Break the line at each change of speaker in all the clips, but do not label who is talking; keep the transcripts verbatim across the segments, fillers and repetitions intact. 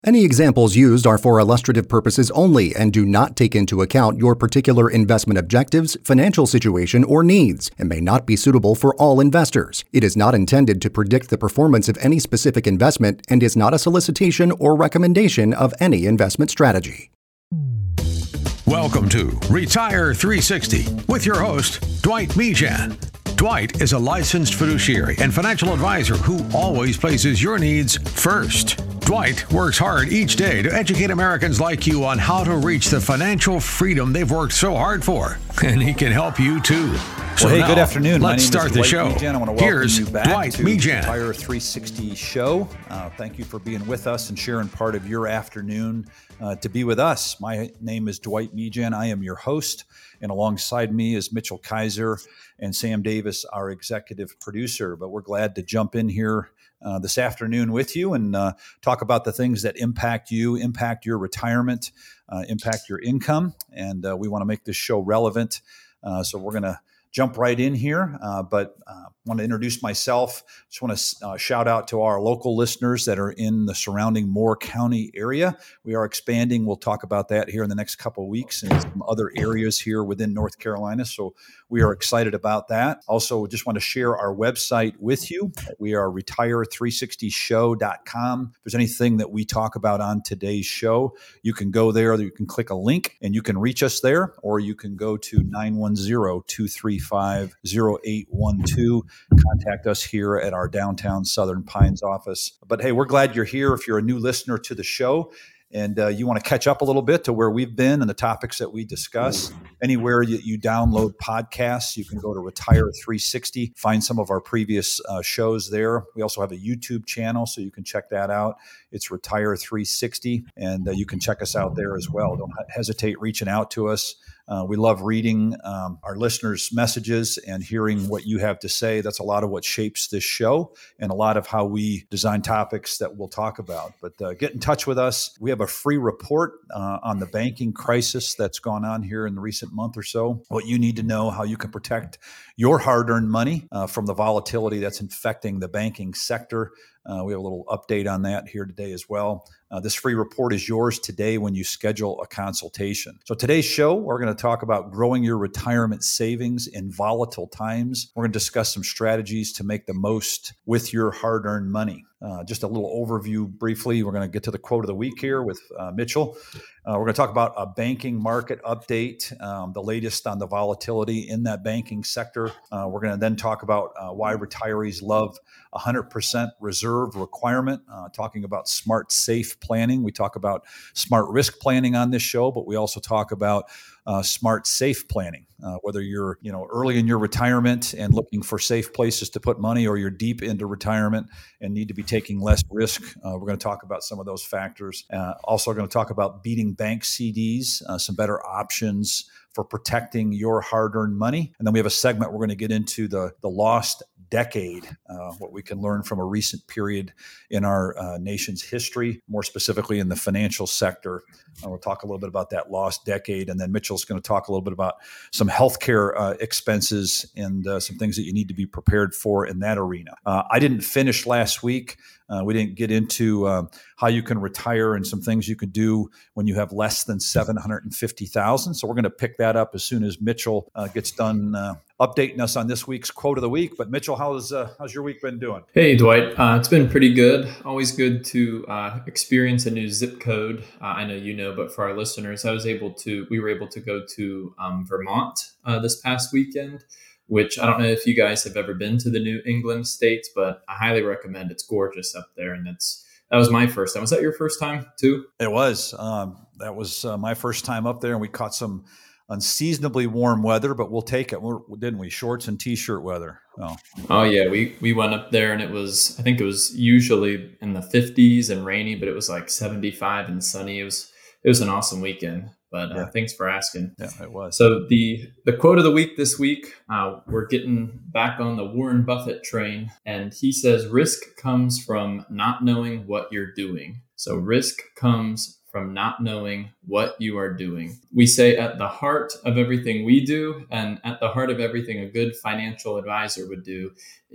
Any examples used are for illustrative purposes only and do not take into account your particular investment objectives, financial situation, or needs, and may not be suitable for all investors. It is not intended to predict the performance of any specific investment and is not a solicitation or recommendation of any investment strategy.
Welcome to Retire three sixty with your host, Dwight Mejan. Dwight is a licensed fiduciary and financial advisor who always places your needs first. Dwight works hard each day to educate Americans like you on how to reach the financial freedom they've worked so hard for, and he can help you too. So
well, hey,
now,
good afternoon.
Let's start the
Dwight
show.
Mejan. I want to welcome
Here's
you back
Dwight
to
Mejan.
Retire three sixty show. Uh, thank you for being with us and sharing part of your afternoon uh, to be with us. My name is Dwight Mejan. I am your host, and alongside me is Mitchell Kaiser and Sam Davis, our executive producer. But we're glad to jump in here uh, this afternoon with you and uh, talk about the things that impact you, impact your retirement, uh, impact your income. And uh, we want to make this show relevant. Uh, so we're going to jump right in here, uh, but uh, want to introduce myself. Just want to uh, shout out to our local listeners that are in the surrounding Moore County area. We are expanding. We'll talk about that here in the next couple of weeks in some other areas here within North Carolina. So we are excited about that. Also, just want to share our website with you. We are retire three sixty show dot com. If there's anything that we talk about on today's show, you can go there. You can click a link and you can reach us there, or you can go to nine one zero, two three five, zero eight one two. Contact us here at our downtown Southern Pines office. But hey, we're glad you're here. If you're a new listener to the show and uh, you want to catch up a little bit to where we've been and the topics that we discuss, anywhere you, you download podcasts, you can go to Retire three sixty, find some of our previous uh, shows there. We also have a YouTube channel, so you can check that out. It's Retire three sixty, and uh, you can check us out there as well. Don't hesitate reaching out to us. Uh, we love reading um, our listeners' messages and hearing what you have to say. That's a lot of what shapes this show and a lot of how we design topics that we'll talk about. But uh, get in touch with us. We have a free report uh, on the banking crisis that's gone on here in the recent month or so, what you need to know, how you can protect your hard-earned money uh, from the volatility that's infecting the banking sector. Uh, we have a little update on that here today as well. Uh, this free report is yours today when you schedule a consultation. So today's show, we're going to talk about growing your retirement savings in volatile times. We're going to discuss some strategies to make the most with your hard-earned money. Uh, just a little overview briefly. We're going to get to the quote of the week here with uh, Mitchell. Uh, we're going to talk about a banking market update, um, the latest on the volatility in that banking sector. Uh, we're going to then talk about uh, why retirees love one hundred percent reserve requirement, uh, talking about smart, safe planning. We talk about smart risk planning on this show, but we also talk about uh, smart, safe planning. Uh, whether you're, you know, early in your retirement and looking for safe places to put money, or you're deep into retirement and need to be taking less risk, uh, we're going to talk about some of those factors. Uh, also, going to talk about beating bank C Ds, uh, some better options for protecting your hard-earned money. And then we have a segment we're going to get into the the lost decade, uh, what we can learn from a recent period in our uh, nation's history, more specifically in the financial sector. Uh, we'll talk a little bit about that lost decade. And then Mitchell's going to talk a little bit about some healthcare uh, expenses and uh, some things that you need to be prepared for in that arena. Uh, I didn't finish last week. Uh, we didn't get into uh, how you can retire and some things you can do when you have less than seven hundred fifty thousand dollars. So we're going to pick that up as soon as Mitchell uh, gets done uh, updating us on this week's quote of the week. But Mitchell, how's uh, how's your week been doing?
Hey, Dwight. Uh, it's been pretty good. Always good to uh, experience a new zip code. Uh, I know you know, but for our listeners, I was able to. We were able to go to um, Vermont uh, this past weekend, which I don't know if you guys have ever been to the New England states, but I highly recommend. It's gorgeous up there, and it's that was my first time. Was that your first time too?
It was. Um, that was uh, my first time up there, and we caught some unseasonably warm weather, but we'll take it, We're, didn't we? Shorts and t-shirt weather. Oh,
oh yeah, we we went up there, and it was. I think it was usually in the fifties and rainy, but it was like seventy-five and sunny. It was it was an awesome weekend. But uh,
yeah.
Thanks for asking.
Yeah, it was.
So the the quote of the week this week, uh, we're getting back on the Warren Buffett train, and he says risk comes from not knowing what you're doing. So risk comes from not knowing what you are doing. We say at the heart of everything we do, and at the heart of everything a good financial advisor would do,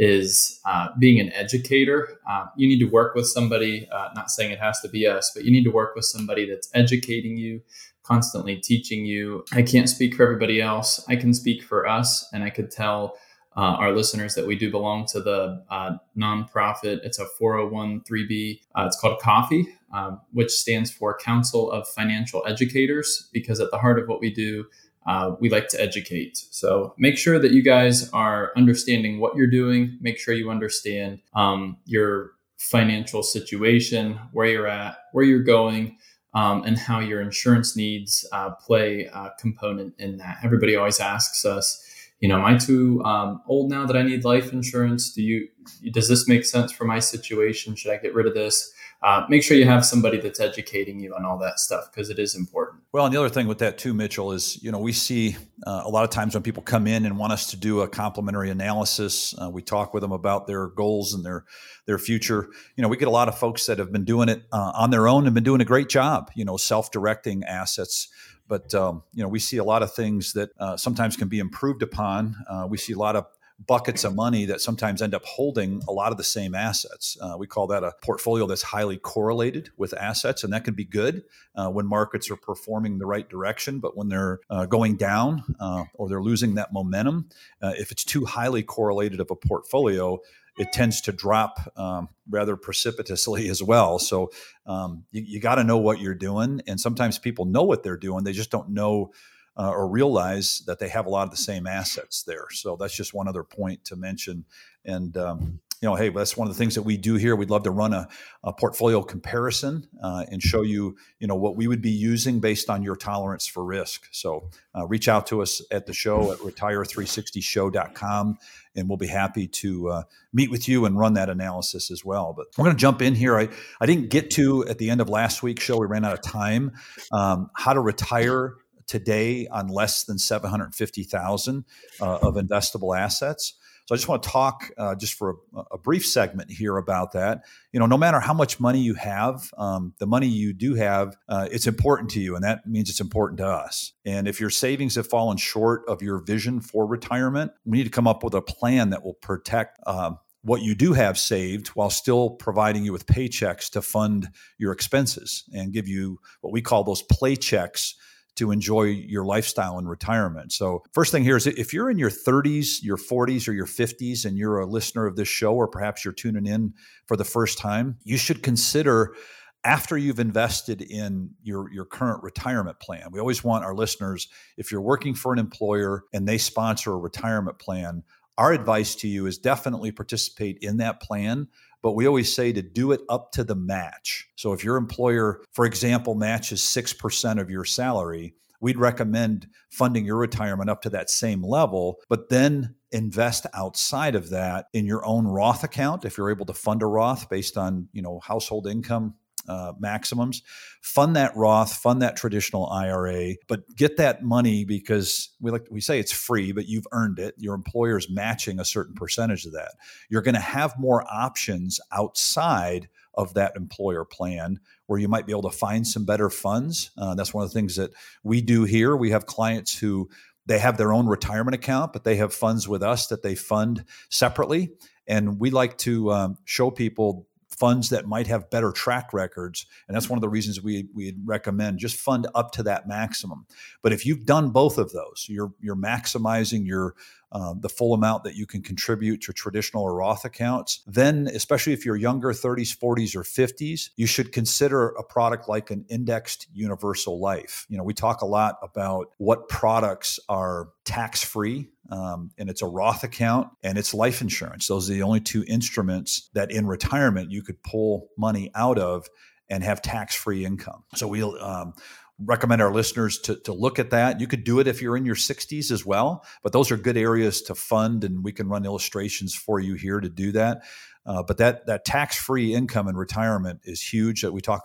is uh, being an educator. Uh, you need to work with somebody, uh, not saying it has to be us, but you need to work with somebody that's educating you, constantly teaching you. I can't speak for everybody else. I can speak for us, and I could tell Uh, our listeners that we do belong to the uh, nonprofit. It's a four oh one three B. Uh, it's called COFFEE, um, which stands for Council of Financial Educators, because at the heart of what we do, uh, we like to educate. So make sure that you guys are understanding what you're doing. Make sure you understand um, your financial situation, where you're at, where you're going, um, and how your insurance needs uh, play a component in that. Everybody always asks us, you know, am I too um, old now that I need life insurance? Do you, does this make sense for my situation? Should I get rid of this? Uh, make sure you have somebody that's educating you on all that stuff, because it is important.
Well, and the other thing with that too, Mitchell, is, you know, we see uh, a lot of times when people come in and want us to do a complimentary analysis, uh, we talk with them about their goals and their their future. You know, we get a lot of folks that have been doing it uh, on their own and been doing a great job, you know, self-directing assets. But, um, you know, we see a lot of things that uh, sometimes can be improved upon. Uh, we see a lot of buckets of money that sometimes end up holding a lot of the same assets. Uh, we call that a portfolio that's highly correlated with assets, and that can be good uh, when markets are performing the right direction. But when they're uh, going down uh, or they're losing that momentum, uh, if it's too highly correlated of a portfolio, it tends to drop um, rather precipitously as well. So um, you, you got to know what you're doing. And sometimes people know what they're doing. They just don't know uh, or realize that they have a lot of the same assets there. So that's just one other point to mention. And, um, you know, hey, that's one of the things that we do here. We'd love to run a, a portfolio comparison uh, and show you, you know, what we would be using based on your tolerance for risk. So uh, reach out to us at the show at retire three sixty show dot com, and we'll be happy to uh, meet with you and run that analysis as well. But we're going to jump in here. I, I didn't get to, at the end of last week's show, we ran out of time, um, how to retire today on less than seven hundred fifty thousand dollars uh, of investable assets. So I just want to talk uh, just for a, a brief segment here about that. You know, no matter how much money you have, um, the money you do have, uh, it's important to you, and that means it's important to us. And if your savings have fallen short of your vision for retirement, we need to come up with a plan that will protect um, what you do have saved while still providing you with paychecks to fund your expenses and give you what we call those play checks to enjoy your lifestyle in retirement. So first thing here is, if you're in your thirties, your forties, or your fifties, and you're a listener of this show, or perhaps you're tuning in for the first time, you should consider, after you've invested in your, your current retirement plan. We always want our listeners, if you're working for an employer and they sponsor a retirement plan, our advice to you is definitely participate in that plan. But we always say to do it up to the match. So if your employer, for example, matches six percent of your salary, we'd recommend funding your retirement up to that same level, but then invest outside of that in your own Roth account. If you're able to fund a Roth based on, you know, household income uh, maximums, fund that Roth, fund that traditional I R A, but get that money, because we like we say it's free, but you've earned it. Your employer's matching a certain percentage of that. You're going to have more options outside of that employer plan where you might be able to find some better funds. Uh, that's one of the things that we do here. We have clients who they have their own retirement account, but they have funds with us that they fund separately. And we like to um, show people funds that might have better track records. And that's one of the reasons we we recommend just fund up to that maximum. But if you've done both of those, you're you're maximizing your uh, the full amount that you can contribute to traditional or Roth accounts, then especially if you're younger, thirties, forties, or fifties, you should consider a product like an indexed universal life. You know, we talk a lot about what products are tax-free, um, and it's a Roth account and it's life insurance. Those are the only two instruments that in retirement you could pull money out of and have tax-free income. So we'll um, recommend our listeners to, to look at that. You could do it if you're in your sixties as well, but those are good areas to fund, and we can run illustrations for you here to do that. Uh, but that that tax-free income in retirement is huge. That we talk a lot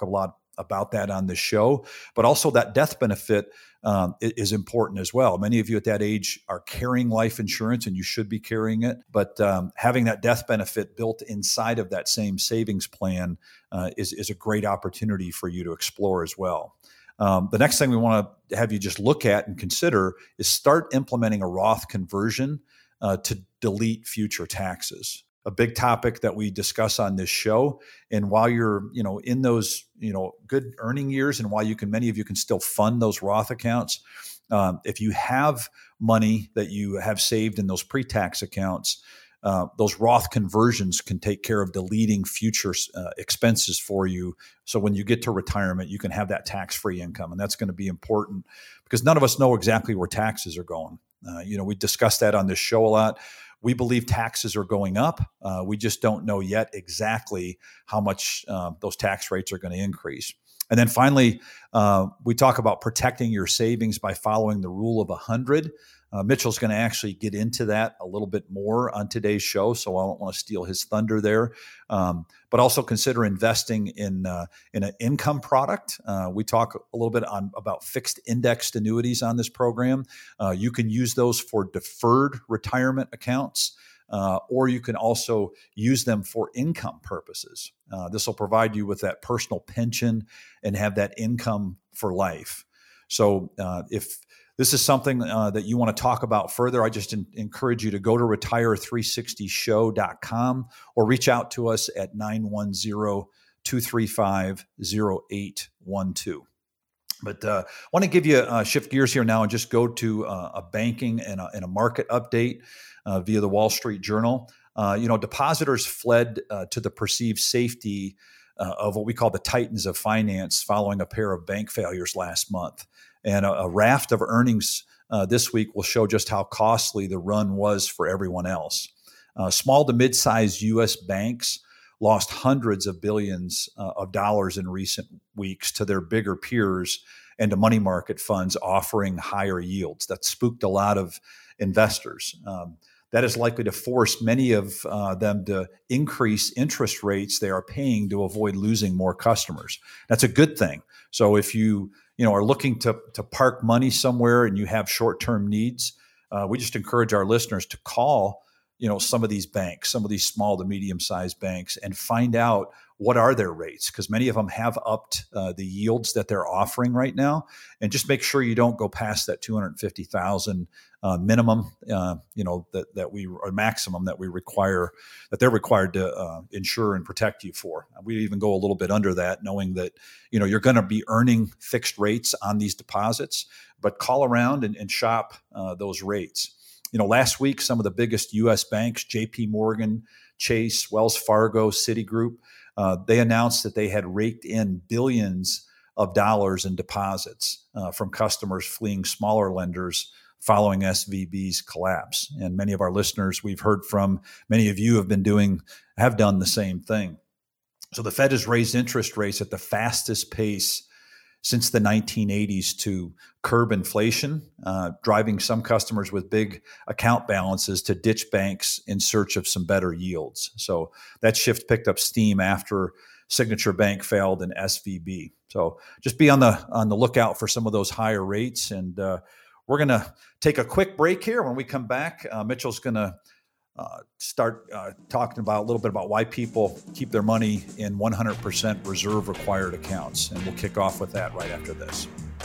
about that on this show, but also that death benefit um, is important as well. Many of you at that age are carrying life insurance, and you should be carrying it. But um, having that death benefit built inside of that same savings plan uh, is, is a great opportunity for you to explore as well. Um, the next thing we want to have you just look at and consider is start implementing a Roth conversion uh, to delete future taxes. A big topic that we discuss on this show. And while you're, you know, in those, you know, good earning years, and while you can, many of you can still fund those Roth accounts, um, if you have money that you have saved in those pre-tax accounts, uh, those Roth conversions can take care of deleting future uh, expenses for you. So when you get to retirement, you can have that tax-free income. And that's going to be important because none of us know exactly where taxes are going. Uh, you know, we discussed that on this show a lot. We believe taxes are going up. Uh, we just don't know yet exactly how much uh, those tax rates are going to increase. And then finally, uh, we talk about protecting your savings by following the rule of one hundred. Uh, Mitchell's going to actually get into that a little bit more on today's show, so I don't want to steal his thunder there. Um, but also consider investing in uh, in an income product. Uh, we talk a little bit on about fixed indexed annuities on this program. Uh, you can use those for deferred retirement accounts, uh, or you can also use them for income purposes. Uh, this will provide you with that personal pension and have that income for life. So uh, if this is something uh, that you want to talk about further, I just in- encourage you to go to retire three sixty show dot com or reach out to us at nine one zero, two three five, zero eight one two. But uh, I want to give you uh, shift gears here now and just go to uh, a banking and a, and a market update uh, via the Wall Street Journal. Uh, you know, depositors fled uh, to the perceived safety uh, of what we call the titans of finance following a pair of bank failures last month. And a, a raft of earnings uh, this week will show just how costly the run was for everyone else. Uh, small to mid-sized U S banks lost hundreds of billions uh, of dollars in recent weeks to their bigger peers and to money market funds offering higher yields. That spooked a lot of investors. Um, that is likely to force many of uh, them to increase interest rates they are paying to avoid losing more customers. That's a good thing. So if you you know, are looking to, to park money somewhere and you have short-term needs, uh, we just encourage our listeners to call, you know, some of these banks, some of these small to medium-sized banks, and find out what are their rates, because many of them have upped uh, the yields that they're offering right now. And just make sure you don't go past that two hundred fifty thousand uh, minimum, uh, you know, that that we or maximum that we require, that they're required to uh, insure and protect you for. We even go a little bit under that, knowing that, you know, you're going to be earning fixed rates on these deposits, but call around and, and shop uh, those rates. You know, last week, some of the biggest U S banks, J P Morgan, Chase, Wells Fargo, Citigroup, uh, they announced that they had raked in billions of dollars in deposits uh, from customers fleeing smaller lenders following S V B's collapse. And many of our listeners we've heard from, many of you have been doing, have done the same thing. So the Fed has raised interest rates at the fastest pace since the nineteen eighties to curb inflation, uh, driving some customers with big account balances to ditch banks in search of some better yields. So that shift picked up steam after Signature Bank failed and S V B. So just be on the on the lookout for some of those higher rates. And uh, we're going to take a quick break here. When we come back, uh, Mitchell's going to Uh, start uh, talking about a little bit about why people keep their money in one hundred percent reserve required accounts. And we'll kick off with that right after this.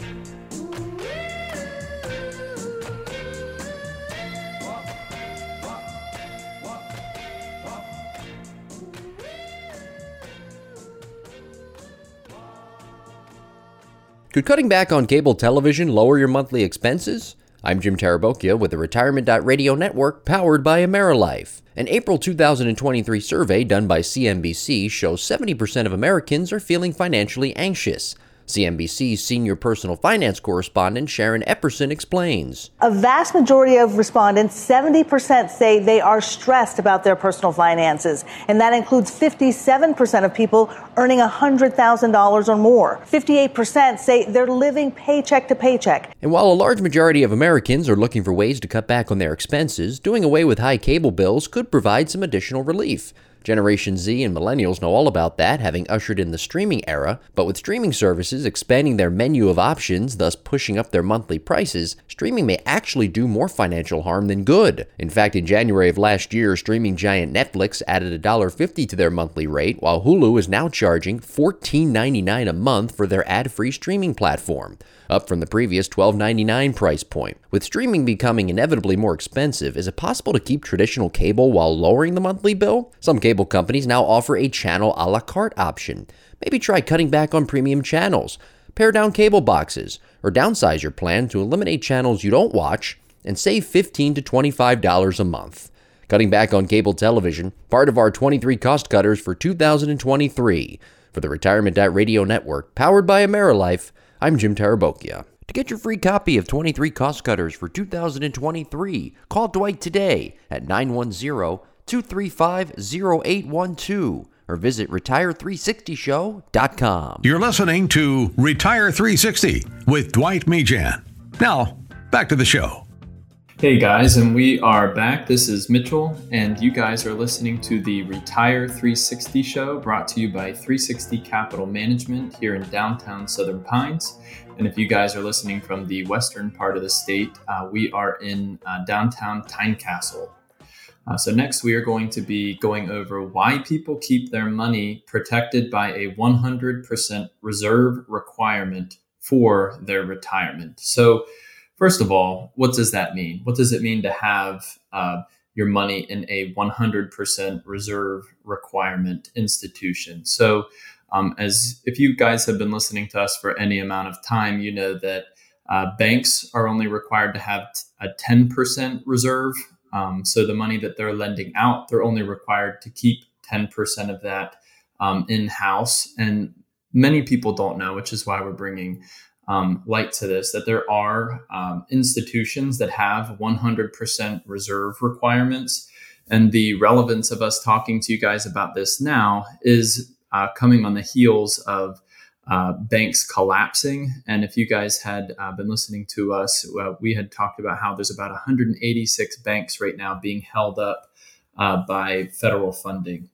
Could cutting back on cable television lower your monthly expenses? I'm Jim Tarabokia with the Retirement Radio Network powered by AmeriLife. An April two thousand twenty-three survey done by C N B C shows seventy percent of Americans are feeling financially anxious. C N B C's senior personal finance correspondent Sharon Epperson explains.
A vast majority of respondents, seventy percent, say they are stressed about their personal finances, and that includes fifty-seven percent of people earning one hundred thousand dollars or more. fifty-eight percent say they're living paycheck to paycheck.
And while a large majority of Americans are looking for ways to cut back on their expenses, doing away with high cable bills could provide some additional relief. Generation Z and millennials know all about that, having ushered in the streaming era, but with streaming services expanding their menu of options, thus pushing up their monthly prices, streaming may actually do more financial harm than good. In fact, in January of last year, streaming giant Netflix added one dollar fifty to their monthly rate, while Hulu is now charging fourteen ninety-nine a month for their ad-free streaming platform, up from the previous twelve ninety-nine price point. With streaming becoming inevitably more expensive, is it possible to keep traditional cable while lowering the monthly bill? Some cable companies now offer a channel a la carte option. Maybe try cutting back on premium channels, pare down cable boxes, or downsize your plan to eliminate channels you don't watch and save fifteen to twenty-five dollars a month. Cutting back on cable television, part of our twenty-three cost cutters for two thousand twenty-three. For the Retirement Radio Network, powered by AmeriLife, I'm Jim Tarabokia. To get your free copy of twenty-three Cost Cutters for two thousand twenty-three, call Dwight today at nine one zero, two three five, zero eight one two or visit retire three sixty show dot com.
You're listening to Retire three sixty with Dwight Mejan. Now, back to the show.
Hey guys, and we are back. This is Mitchell, and you guys are listening to the Retire three sixty show, brought to you by three sixty Capital Management here in downtown Southern Pines. And if you guys are listening from the western part of the state, uh, we are in uh, downtown Tynecastle. Uh, so next we are going to be going over why people keep their money protected by a one hundred percent reserve requirement for their retirement. So first of all, what does that mean? What does it mean to have uh, your money in a one hundred percent reserve requirement institution? So um, as if you guys have been listening to us for any amount of time, you know that uh, banks are only required to have a ten percent reserve. Um, so the money that they're lending out, they're only required to keep ten percent of that um, in-house. And many people don't know, which is why we're bringing Um, light to this, that there are um, institutions that have one hundred percent reserve requirements. And the relevance of us talking to you guys about this now is uh, coming on the heels of uh, banks collapsing. And if you guys had uh, been listening to us, uh, we had talked about how there's about one hundred eighty-six banks right now being held up uh, by federal funding.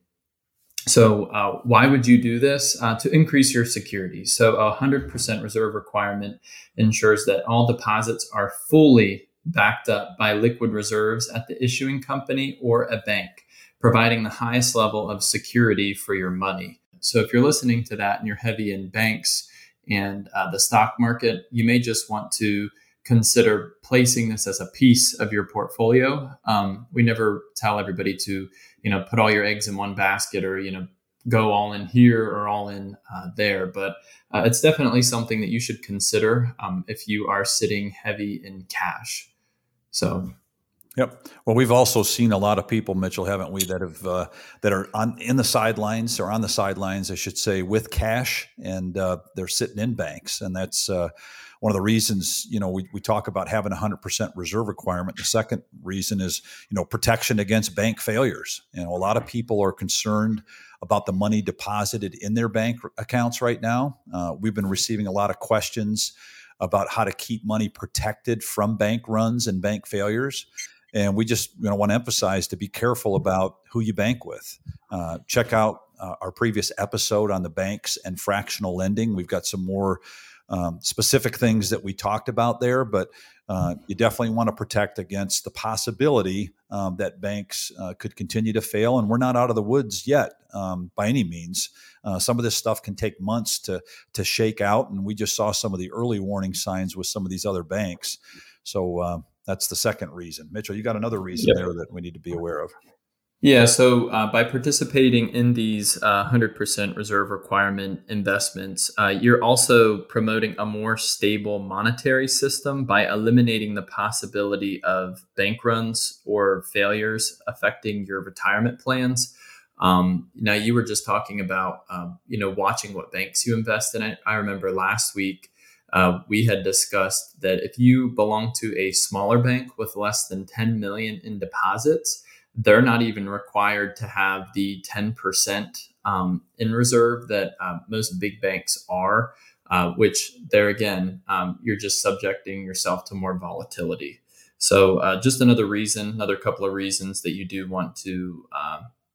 So uh, why would you do this? Uh, to increase your security. So a one hundred percent reserve requirement ensures that all deposits are fully backed up by liquid reserves at the issuing company or a bank, providing the highest level of security for your money. So if you're listening to that and you're heavy in banks and uh, the stock market, you may just want to consider placing this as a piece of your portfolio. Um, we never tell everybody to, you know, put all your eggs in one basket or, you know, go all in here or all in uh, there. But uh, it's definitely something that you should consider um, if you are sitting heavy in cash. So.
Yep. Well, we've also seen a lot of people, Mitchell, haven't we, that have uh, that are on in the sidelines or on the sidelines, I should say, with cash, and uh, they're sitting in banks, and that's uh, one of the reasons. You know, we we talk about having a hundred percent reserve requirement. The second reason is, you know, protection against bank failures. You know, a lot of people are concerned about the money deposited in their bank accounts right now. Uh, we've been receiving a lot of questions about how to keep money protected from bank runs and bank failures. And we just you know, want to emphasize to be careful about who you bank with. Uh, check out uh, our previous episode on the banks and fractional lending. We've got some more um, specific things that we talked about there, but uh, you definitely want to protect against the possibility um, that banks uh, could continue to fail. And we're not out of the woods yet um, by any means. Uh, some of this stuff can take months to to shake out. And we just saw some of the early warning signs with some of these other banks. So, uh, that's the second reason. Mitchell, you got another reason yep. there that we need to be aware of.
Yeah. So uh, by participating in these uh, one hundred percent reserve requirement investments, uh, you're also promoting a more stable monetary system by eliminating the possibility of bank runs or failures affecting your retirement plans. Um, now, you were just talking about, um, you know, watching what banks you invest in. I, I remember last week, Uh, we had discussed that if you belong to a smaller bank with less than ten million in deposits, they're not even required to have the ten percent um, in reserve that uh, most big banks are, uh, which there again, um, you're just subjecting yourself to more volatility. So uh, just another reason, another couple of reasons that you do want to uh,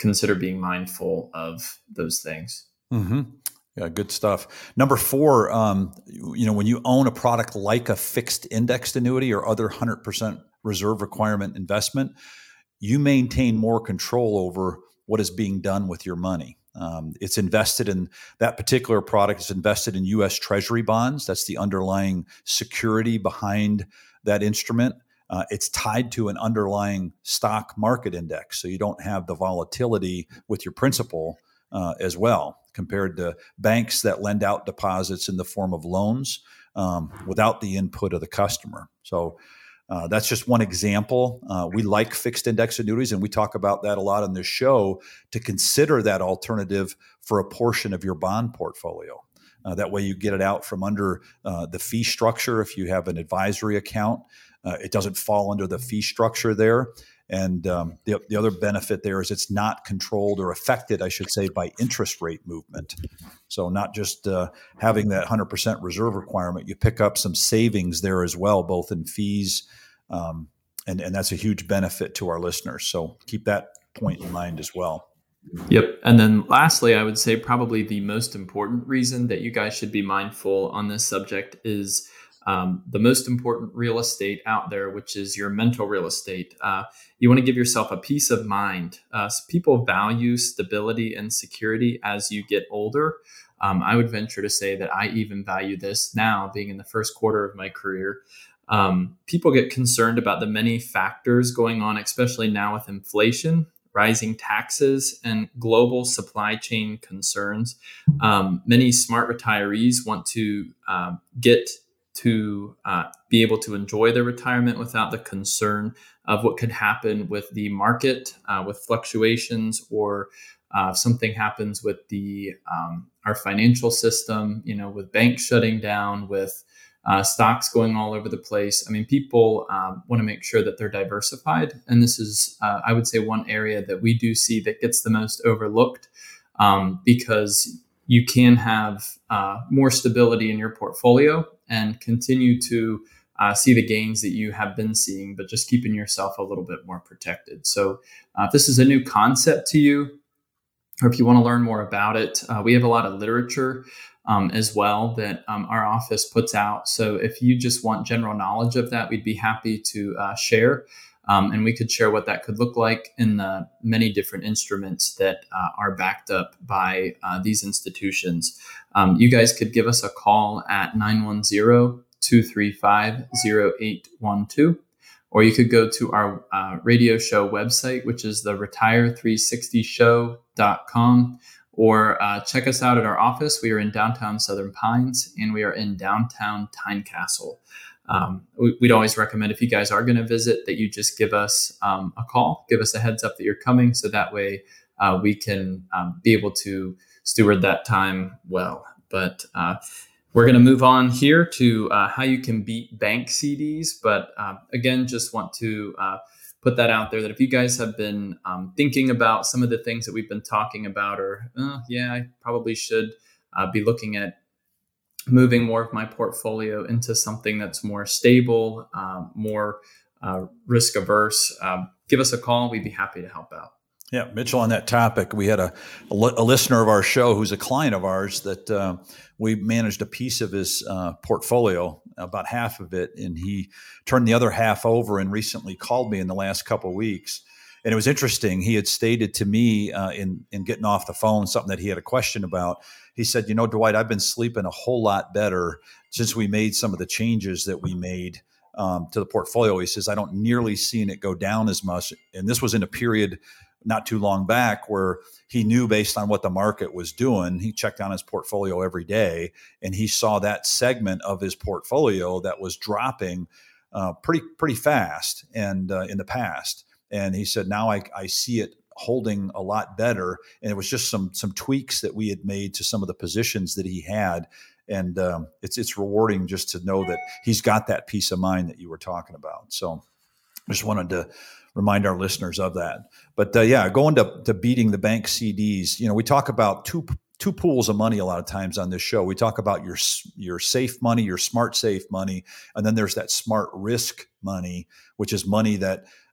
consider being mindful of those things.
Mm-hmm. Yeah, good stuff. Number four, um, you know, when you own a product like a fixed indexed annuity or other one hundred percent reserve requirement investment, you maintain more control over what is being done with your money. Um, it's invested in that particular product is invested in U S Treasury bonds. That's the underlying security behind that instrument. Uh, it's tied to an underlying stock market index, so you don't have the volatility with your principal uh, as well, compared to banks that lend out deposits in the form of loans um, without the input of the customer. So uh, that's just one example. Uh, we like fixed index annuities, and we talk about that a lot on this show, to consider that alternative for a portion of your bond portfolio. Uh, that way you get it out from under uh, the fee structure. If you have an advisory account, uh, it doesn't fall under the fee structure there. And um, the, the other benefit there is it's not controlled or affected, I should say, by interest rate movement. So not just uh, having that one hundred percent reserve requirement, you pick up some savings there as well, both in fees, um, and, and that's a huge benefit to our listeners. So keep that point in mind as well.
Yep. And then lastly, I would say probably the most important reason that you guys should be mindful on this subject is um, the most important real estate out there, which is your mental real estate. Uh, you want to give yourself a peace of mind. Uh, so people value stability and security as you get older. Um, I would venture to say that I even value this now, being in the first quarter of my career. Um, people get concerned about the many factors going on, especially now with inflation, rising taxes, and global supply chain concerns. Um, many smart retirees want to uh, get to uh, be able to enjoy their retirement without the concern of what could happen with the market, uh, with fluctuations, or uh, if something happens with the um, our financial system, you know, with banks shutting down, with uh, stocks going all over the place. I mean, people um, want to make sure that they're diversified. And this is, uh, I would say, one area that we do see that gets the most overlooked, um, because you can have uh, more stability in your portfolio and continue to uh, see the gains that you have been seeing, but just keeping yourself a little bit more protected. So uh, if this is a new concept to you, or if you want to learn more about it, uh, we have a lot of literature um, as well that um, our office puts out. So if you just want general knowledge of that, we'd be happy to uh, share. Um, and we could share what that could look like in the many different instruments that uh, are backed up by uh, these institutions. Um, you guys could give us a call at nine one zero, two three five, zero eight one two, or you could go to our uh, radio show website, which is the retire three sixty show dot com, or uh, check us out at our office. We are in downtown Southern Pines, and we are in downtown Tynecastle. Um, we, we'd always recommend, if you guys are going to visit, that you just give us um, a call, give us a heads up that you're coming, so that way uh, we can um, be able to steward that time well. But uh, we're going to move on here to uh, how you can beat bank C Ds. But uh, again, just want to uh, put that out there, that if you guys have been um, thinking about some of the things that we've been talking about, or uh, yeah, I probably should uh, be looking at moving more of my portfolio into something that's more stable, um, more uh, risk averse, um, give us a call. We'd be happy to help out.
Yeah, Mitchell, on that topic, we had a, a, li- a listener of our show who's a client of ours that uh, we managed a piece of his uh, portfolio, about half of it, and he turned the other half over and recently called me in the last couple of weeks. And it was interesting. He had stated to me uh, in, in getting off the phone something that he had a question about. He said, you know, Dwight, I've been sleeping a whole lot better since we made some of the changes that we made um, to the portfolio. He says, I don't nearly seen it go down as much. And this was in a period not too long back where he knew, based on what the market was doing, he checked on his portfolio every day, and he saw that segment of his portfolio that was dropping uh, pretty, pretty fast and uh, in the past. And he said, now I, I see it holding a lot better. And it was just some some tweaks that we had made to some of the positions that he had. And um, it's it's rewarding just to know that he's got that peace of mind that you were talking about. So I just wanted to remind our listeners of that. But uh, yeah, going to, to beating the bank C Ds, you know, we talk about two two pools of money a lot of times on this show. We talk about your your safe money, your smart safe money, and then there's that smart risk money, which is money that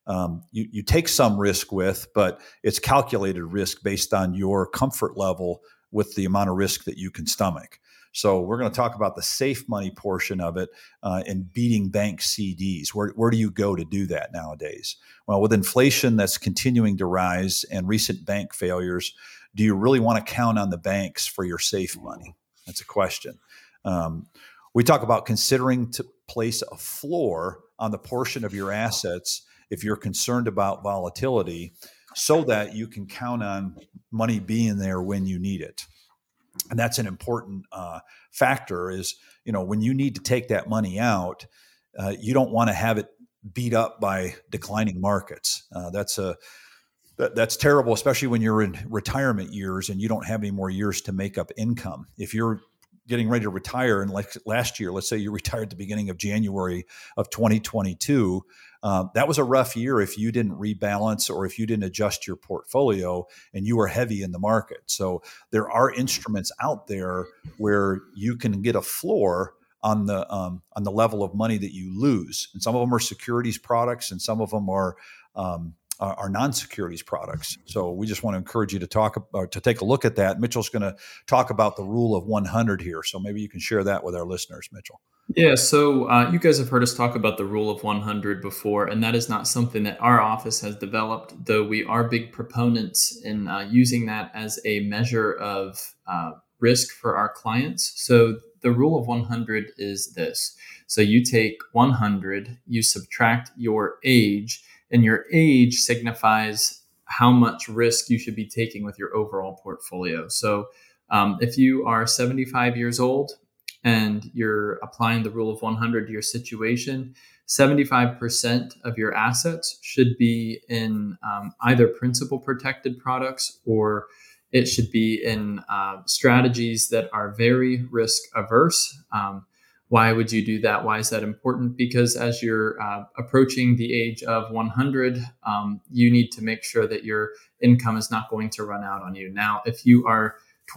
um, you, you take some risk with, but it's calculated risk based on your comfort level with the amount of risk that you can stomach. So we're going to talk about the safe money portion of it uh, and beating bank C Ds. Where, where do you go to do that nowadays? Well, with inflation that's continuing to rise and recent bank failures, do you really want to count on the banks for your safe money? That's a question. Um, we talk about considering to place a floor on the portion of your assets if you're concerned about volatility so that you can count on money being there when you need it. And that's an important uh, factor is, you know, when you need to take that money out, uh, you don't want to have it beat up by declining markets. Uh, that's a that, that's terrible, especially when you're in retirement years and you don't have any more years to make up income. If you're getting ready to retire, and like last year, let's say you retired at the beginning of January of twenty twenty-two, uh, that was a rough year if you didn't rebalance or if you didn't adjust your portfolio and you were heavy in the market. So there are instruments out there where you can get a floor on the um, on the level of money that you lose, and some of them are securities products, and some of them are um, are non-securities products. So we just want to encourage you to talk or to take a look at that. Mitchell's going to talk about the rule of one hundred here. So maybe you can share that with our listeners, Mitchell.
Yeah, so uh, you guys have heard us talk about the rule of one hundred before, and that is not something that our office has developed, though we are big proponents in uh, using that as a measure of uh, risk for our clients. So the rule of one hundred is this. So you take one hundred, you subtract your age, and your age signifies how much risk you should be taking with your overall portfolio. So um, if you are seventy-five years old and you're applying the rule of one hundred to your situation, seventy-five percent of your assets should be in um, either principal protected products, or it should be in uh, strategies that are very risk averse. Um, Why would you do that? Why is that important? Because as you're uh, approaching the age of one hundred, um, you need to make sure that your income is not going to run out on you. Now, if you are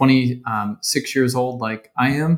twenty-six years old like I am,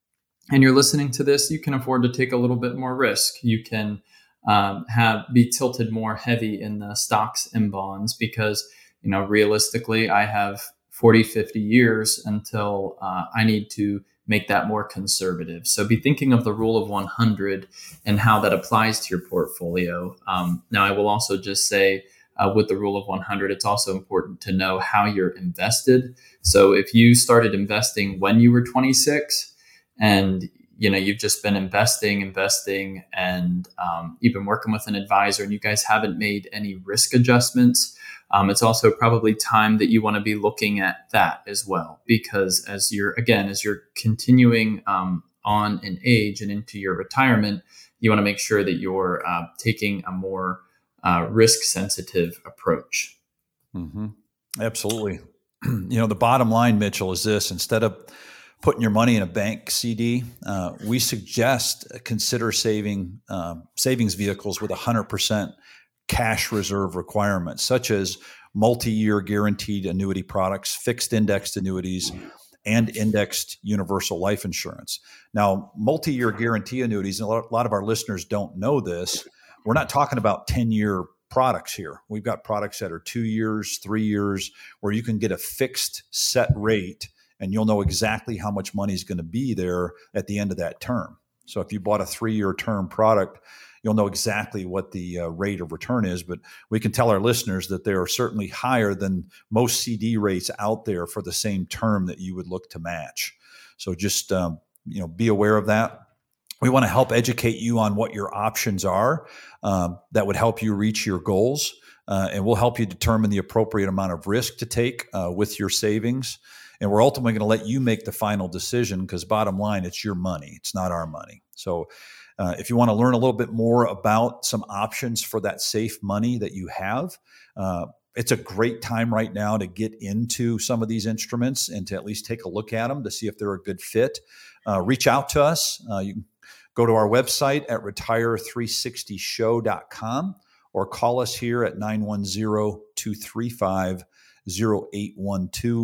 and you're listening to this, you can afford to take a little bit more risk. You can um, have be tilted more heavy in the stocks and bonds because, you know, realistically, I have forty, fifty years until uh, I need to make that more conservative. So be thinking of the rule of one hundred and how that applies to your portfolio. Um, now, I will also just say uh, with the rule of one hundred, it's also important to know how you're invested. So if you started investing when you were twenty-six and you know you've just been investing, investing, and um, you've been working with an advisor and you guys haven't made any risk adjustments, Um, it's also probably time that you want to be looking at that as well, because as you're, again, as you're continuing um, on in age and into your retirement, you want to make sure that you're uh, taking a more uh, risk sensitive approach.
Mm-hmm. Absolutely. You know, the bottom line, Mitchell, is this: instead of putting your money in a bank C D, uh, we suggest consider saving uh, savings vehicles with one hundred percent cash reserve requirements, such as multi-year guaranteed annuity products, fixed indexed annuities, and indexed universal life insurance. Now, multi-year guarantee annuities, and a lot of our listeners don't know this, we're not talking about ten-year products here. We've got products that are two years, three years, where you can get a fixed set rate, and you'll know exactly how much money is going to be there at the end of that term. So if you bought a three-year term product, you'll know exactly what the uh, rate of return is. But we can tell our listeners that they are certainly higher than most C D rates out there for the same term that you would look to match. So just um, you know, be aware of that. We want to help educate you on what your options are um, that would help you reach your goals, uh, and we'll help you determine the appropriate amount of risk to take uh, with your savings. And we're ultimately going to let you make the final decision, because bottom line, it's your money. It's not our money. So uh, if you want to learn a little bit more about some options for that safe money that you have, uh, it's a great time right now to get into some of these instruments and to at least take a look at them to see if they're a good fit. Uh, reach out to us. Uh, you can go to our website at retire three sixty show dot com or call us here at nine one zero, two three five, zero eight one two.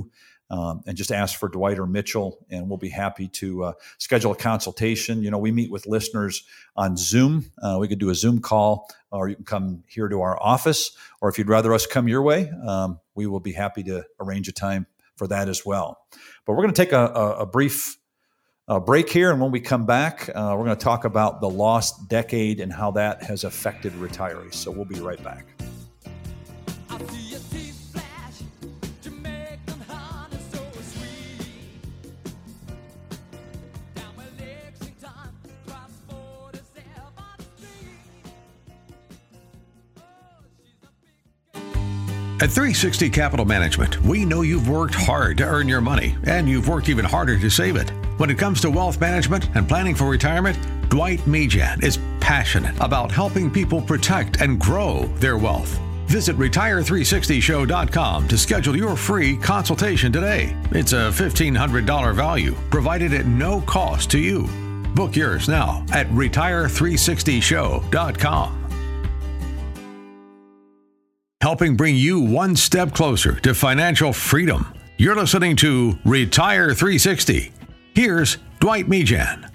Um, and just ask for Dwight or Mitchell, and we'll be happy to uh, schedule a consultation. You know, we meet with listeners on Zoom. Uh, we could do a Zoom call, or you can come here to our office, or if you'd rather us come your way, um, we will be happy to arrange a time for that as well. But we're going to take a, a, a brief uh, break here, and when we come back, uh, we're going to talk about the lost decade and how that has affected retirees. So we'll be right back.
At three sixty Capital Management, we know you've worked hard to earn your money, and you've worked even harder to save it. When it comes to wealth management and planning for retirement, Dwight Mejan is passionate about helping people protect and grow their wealth. Visit retire three sixty show dot com to schedule your free consultation today. It's a fifteen hundred dollars value, provided at no cost to you. Book yours now at retire three sixty show dot com. Helping bring you one step closer to financial freedom. You're listening to Retire three sixty. Here's Dwight Mejan.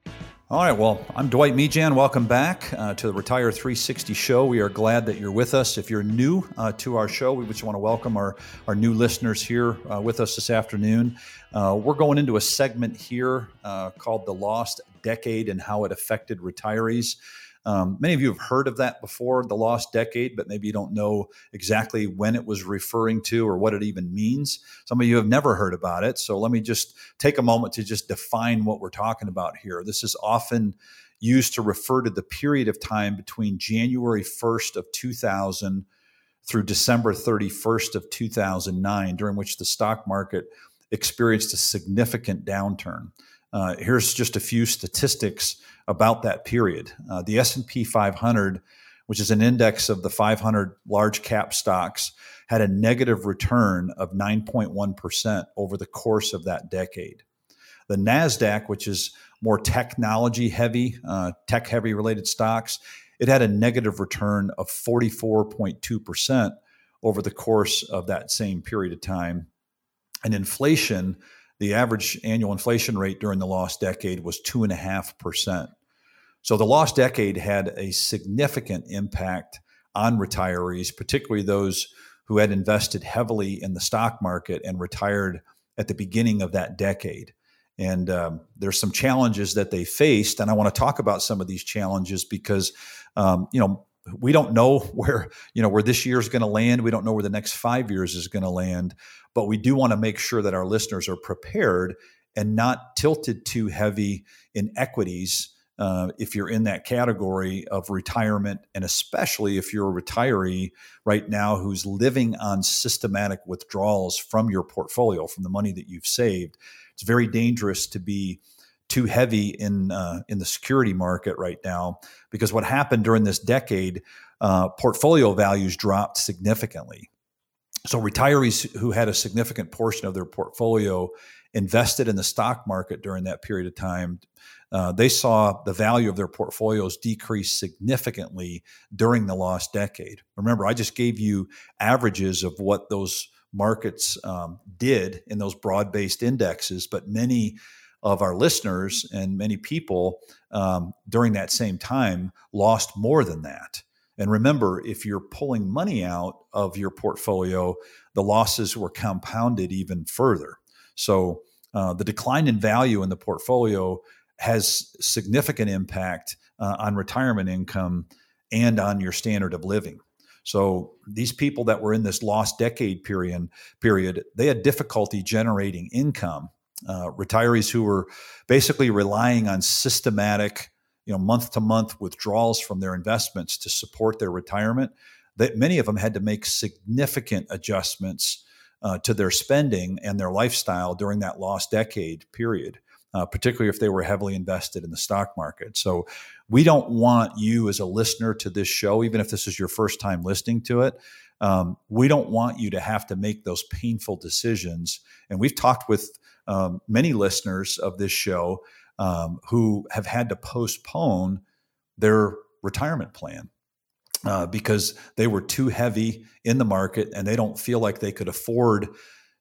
All right, well, I'm Dwight Mejan. Welcome back uh, to the Retire three sixty show. We are glad that you're with us. If you're new uh, to our show, we just want to welcome our, our new listeners here uh, with us this afternoon. Uh, we're going into a segment here uh, called The Lost Decade and How It Affected Retirees. Um, many of you have heard of that before, the lost decade, but maybe you don't know exactly when it was referring to or what it even means. Some of you have never heard about it. So let me just take a moment to just define what we're talking about here. This is often used to refer to the period of time between January first of two thousand through December thirty-first of two thousand nine, during which the stock market experienced a significant downturn. Uh, here's just a few statistics about that period. Uh, the S and P five hundred, which is an index of the five hundred large cap stocks, had a negative return of nine point one percent over the course of that decade. The NASDAQ, which is more technology heavy, uh, tech heavy related stocks, it had a negative return of forty-four point two percent over the course of that same period of time. And inflation, the average annual inflation rate during the lost decade was two point five percent. So the lost decade had a significant impact on retirees, particularly those who had invested heavily in the stock market and retired at the beginning of that decade. And um, there's some challenges that they faced, and I want to talk about some of these challenges because, um, you know, we don't know where, you know, where this year is going to land. We don't know where the next five years is going to land, but we do want to make sure that our listeners are prepared and not tilted too heavy in equities uh, if you're in that category of retirement, and especially if you're a retiree right now who's living on systematic withdrawals from your portfolio, from the money that you've saved. It's very dangerous to be too heavy in uh, in the security market right now, because what happened during this decade, uh, portfolio values dropped significantly. So retirees who had a significant portion of their portfolio invested in the stock market during that period of time, uh, they saw the value of their portfolios decrease significantly during the lost decade. Remember, I just gave you averages of what those markets um, did in those broad-based indexes, but many of our listeners and many people um, during that same time lost more than that. And remember, if you're pulling money out of your portfolio, the losses were compounded even further. So uh, the decline in value in the portfolio has significant impact uh, on retirement income and on your standard of living. So these people that were in this lost decade period, period, they had difficulty generating income. Uh, retirees who were basically relying on systematic, you know, month-to-month withdrawals from their investments to support their retirement, that many of them had to make significant adjustments uh, to their spending and their lifestyle during that lost decade period, uh, particularly if they were heavily invested in the stock market. So we don't want you as a listener to this show, even if this is your first time listening to it, um, we don't want you to have to make those painful decisions. And we've talked with um, many listeners of this show um, who have had to postpone their retirement plan uh, because they were too heavy in the market and they don't feel like they could afford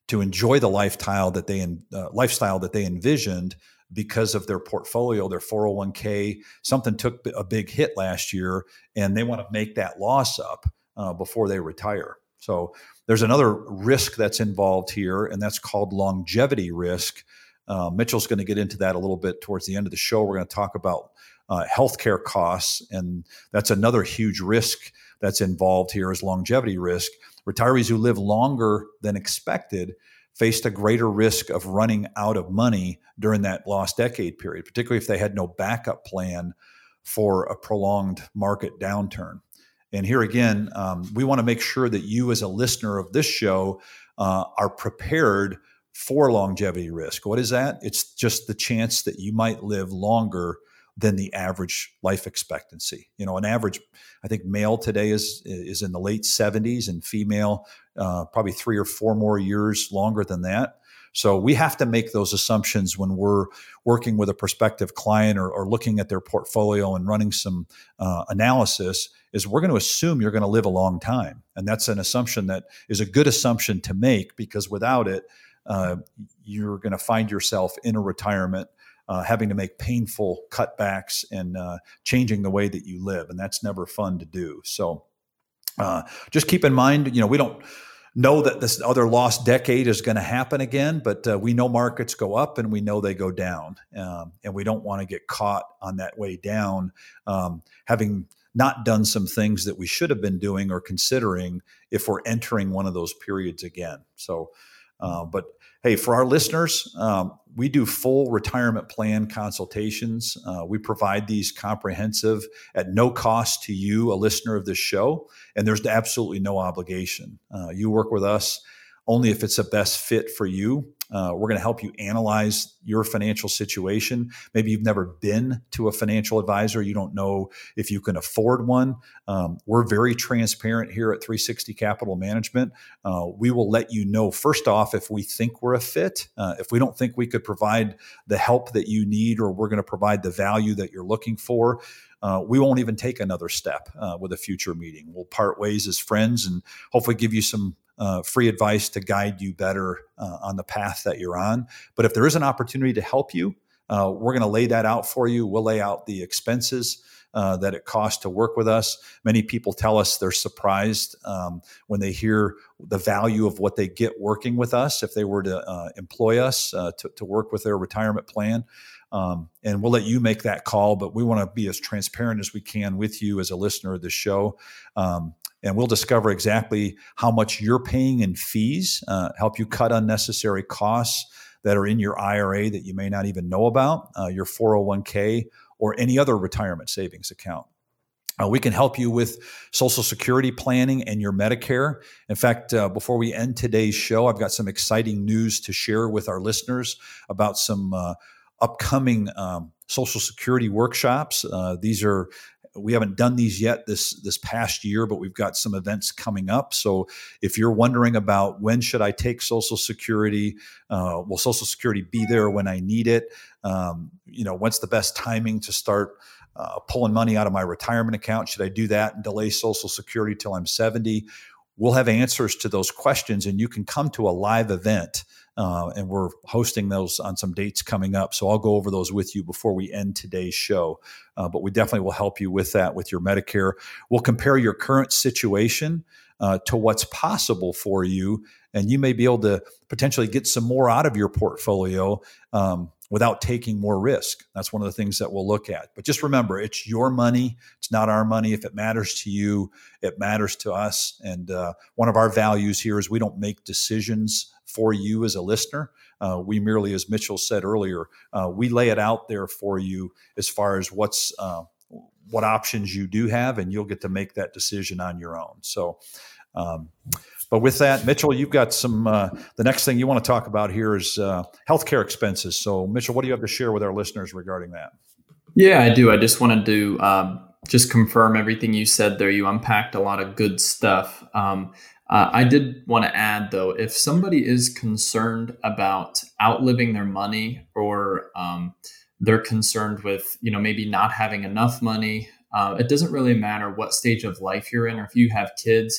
to enjoy the lifestyle that they uh, lifestyle that they envisioned because of their portfolio, their four oh one k. Something took a big hit last year, and they want to make that loss up uh, before they retire. So there's another risk that's involved here, and that's called longevity risk. Uh, Mitchell's going to get into that a little bit towards the end of the show. We're going to talk about uh, healthcare costs, and that's another huge risk that's involved here is longevity risk. Retirees who live longer than expected faced a greater risk of running out of money during that lost decade period, particularly if they had no backup plan for a prolonged market downturn. And here again, um, we want to make sure that you as a listener of this show uh, are prepared for longevity risk. What is that? It's just the chance that you might live longer than the average life expectancy. You know, an average, I think male today is is in the late seventies, and female uh, probably three or four more years longer than that. So we have to make those assumptions when we're working with a prospective client or, or looking at their portfolio and running some uh, analysis, is we're going to assume you're going to live a long time. And that's an assumption that is a good assumption to make, because without it, uh, you're going to find yourself in a retirement Uh, having to make painful cutbacks and uh, changing the way that you live. And that's never fun to do. So uh, just keep in mind, you know, we don't know that this other lost decade is going to happen again, but uh, we know markets go up and we know they go down. Um, and we don't want to get caught on that way down, um, having not done some things that we should have been doing or considering if we're entering one of those periods again. So, uh, but hey, for our listeners, um, we do full retirement plan consultations. Uh, we provide these comprehensive at no cost to you, a listener of this show, and there's absolutely no obligation. Uh, you work with us only if it's the best fit for you. Uh, we're going to help you analyze your financial situation. Maybe you've never been to a financial advisor. You don't know if you can afford one. Um, we're very transparent here at three sixty Capital Management. Uh, we will let you know, first off, if we think we're a fit. Uh, if we don't think we could provide the help that you need, or we're going to provide the value that you're looking for, Uh, we won't even take another step uh, with a future meeting. We'll part ways as friends and hopefully give you some uh, free advice to guide you better uh, on the path that you're on. But if there is an opportunity to help you, uh, we're going to lay that out for you. We'll lay out the expenses uh, that it costs to work with us. Many people tell us they're surprised um, when they hear the value of what they get working with us if they were to uh, employ us uh, to, to work with their retirement plan. Um, and we'll let you make that call, but we want to be as transparent as we can with you as a listener of the show. Um, and we'll discover exactly how much you're paying in fees, uh, help you cut unnecessary costs that are in your I R A that you may not even know about, uh, your four oh one k, or any other retirement savings account. Uh, we can help you with Social Security planning and your Medicare. In fact, uh, before we end today's show, I've got some exciting news to share with our listeners about some uh, upcoming um, Social Security workshops. Uh, these are, we haven't done these yet this this past year, but we've got some events coming up. So if you're wondering about when should I take Social Security, uh, will Social Security be there when I need it? Um, you know, what's the best timing to start uh, pulling money out of my retirement account? Should I do that and delay Social Security till I'm seventy? We'll have answers to those questions, and you can come to a live event. Uh, and we're hosting those on some dates coming up. So I'll go over those with you before we end today's show. Uh, but we definitely will help you with that, with your Medicare. We'll compare your current situation uh, to what's possible for you. And you may be able to potentially get some more out of your portfolio um, without taking more risk. That's one of the things that we'll look at. But just remember, it's your money. It's not our money. If it matters to you, it matters to us. And uh, one of our values here is we don't make decisions for you as a listener. Uh, we merely, as Mitchell said earlier, uh, we lay it out there for you as far as what's uh, what options you do have, and you'll get to make that decision on your own. So, um, but with that, Mitchell, you've got some, uh, the next thing you want to talk about here is uh, healthcare expenses. So Mitchell, what do you have to share with our listeners regarding that?
Yeah, I do. I just wanted to um, just confirm everything you said there. You unpacked a lot of good stuff. Um, Uh, I did want to add, though, if somebody is concerned about outliving their money, or um, they're concerned with, you know, maybe not having enough money, uh, it doesn't really matter what stage of life you're in, or if you have kids.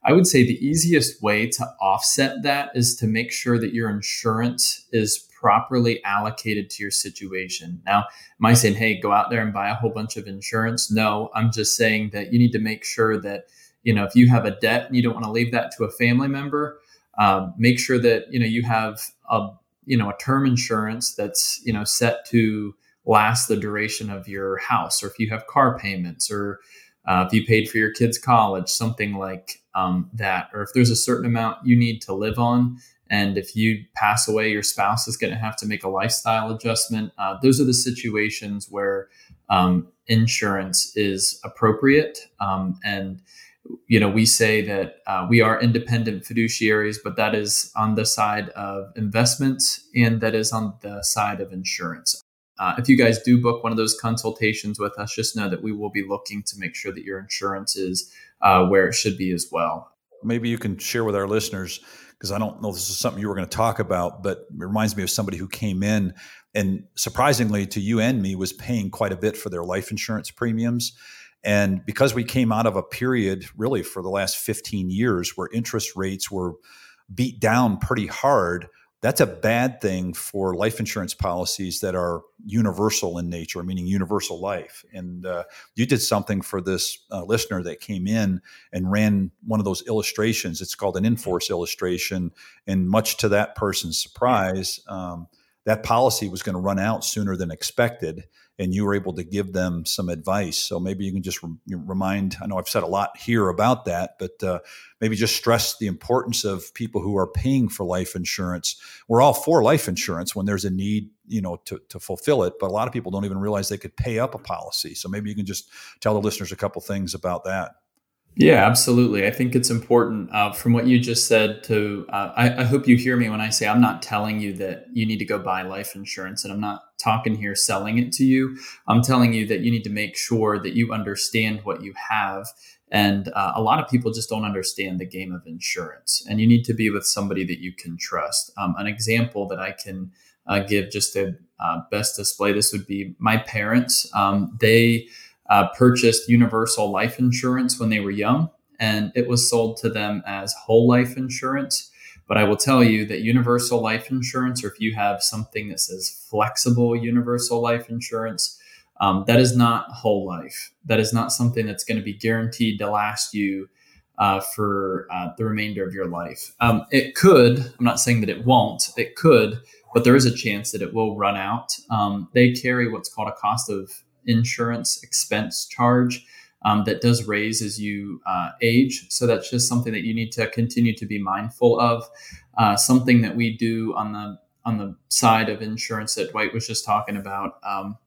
I would say the easiest way to offset that is to make sure that your insurance is properly allocated to your situation. Now, am I saying, hey, go out there and buy a whole bunch of insurance? No, I'm just saying that you need to make sure that, you know, if you have a debt and you don't want to leave that to a family member, um, make sure that, you know, you have a, you know, a term insurance that's, you know, set to last the duration of your house, or if you have car payments, or uh, if you paid for your kids' college, something like um, that, or if there's a certain amount you need to live on, and if you pass away, your spouse is going to have to make a lifestyle adjustment. Uh, those are the situations where um, insurance is appropriate. Um, and, you know, we say that uh, we are independent fiduciaries, but that is on the side of investments, and that is on the side of insurance. Uh, if you guys do book one of those consultations with us, just know that we will be looking to make sure that your insurance is uh, where it should be as well.
Maybe you can share with our listeners, because I don't know if this is something you were going to talk about, but it reminds me of somebody who came in and, surprisingly to you and me, was paying quite a bit for their life insurance premiums. And because we came out of a period really for the last fifteen years where interest rates were beat down pretty hard, that's a bad thing for life insurance policies that are universal in nature, meaning universal life. And uh, you did something for this uh, listener that came in and ran one of those illustrations. It's called an in-force illustration. And much to that person's surprise, um, that policy was going to run out sooner than expected. And you were able to give them some advice. So maybe you can just re- remind, I know I've said a lot here about that, but uh, maybe just stress the importance of people who are paying for life insurance. We're all for life insurance when there's a need, you know, to, to fulfill it, but a lot of people don't even realize they could pay up a policy. So maybe you can just tell the listeners a couple things about that.
Yeah, absolutely. I think it's important uh, from what you just said to, uh, I, I hope you hear me when I say I'm not telling you that you need to go buy life insurance, and I'm not talking here selling it to you. I'm telling you that you need to make sure that you understand what you have. And uh, a lot of people just don't understand the game of insurance, and you need to be with somebody that you can trust. Um, an example that I can uh, give just to uh, best display this would be my parents. Um, they Uh, purchased universal life insurance when they were young, and it was sold to them as whole life insurance. But I will tell you that universal life insurance, or if you have something that says flexible universal life insurance, um, that is not whole life. That is not something that's going to be guaranteed to last you uh, for uh, the remainder of your life. Um, it could, I'm not saying that it won't, it could, but there is a chance that it will run out. Um, they carry what's called a cost of insurance expense charge um, that does raise as you uh, age. So that's just something that you need to continue to be mindful of. Uh, something that we do on the on the side of insurance that Dwight was just talking about. Um,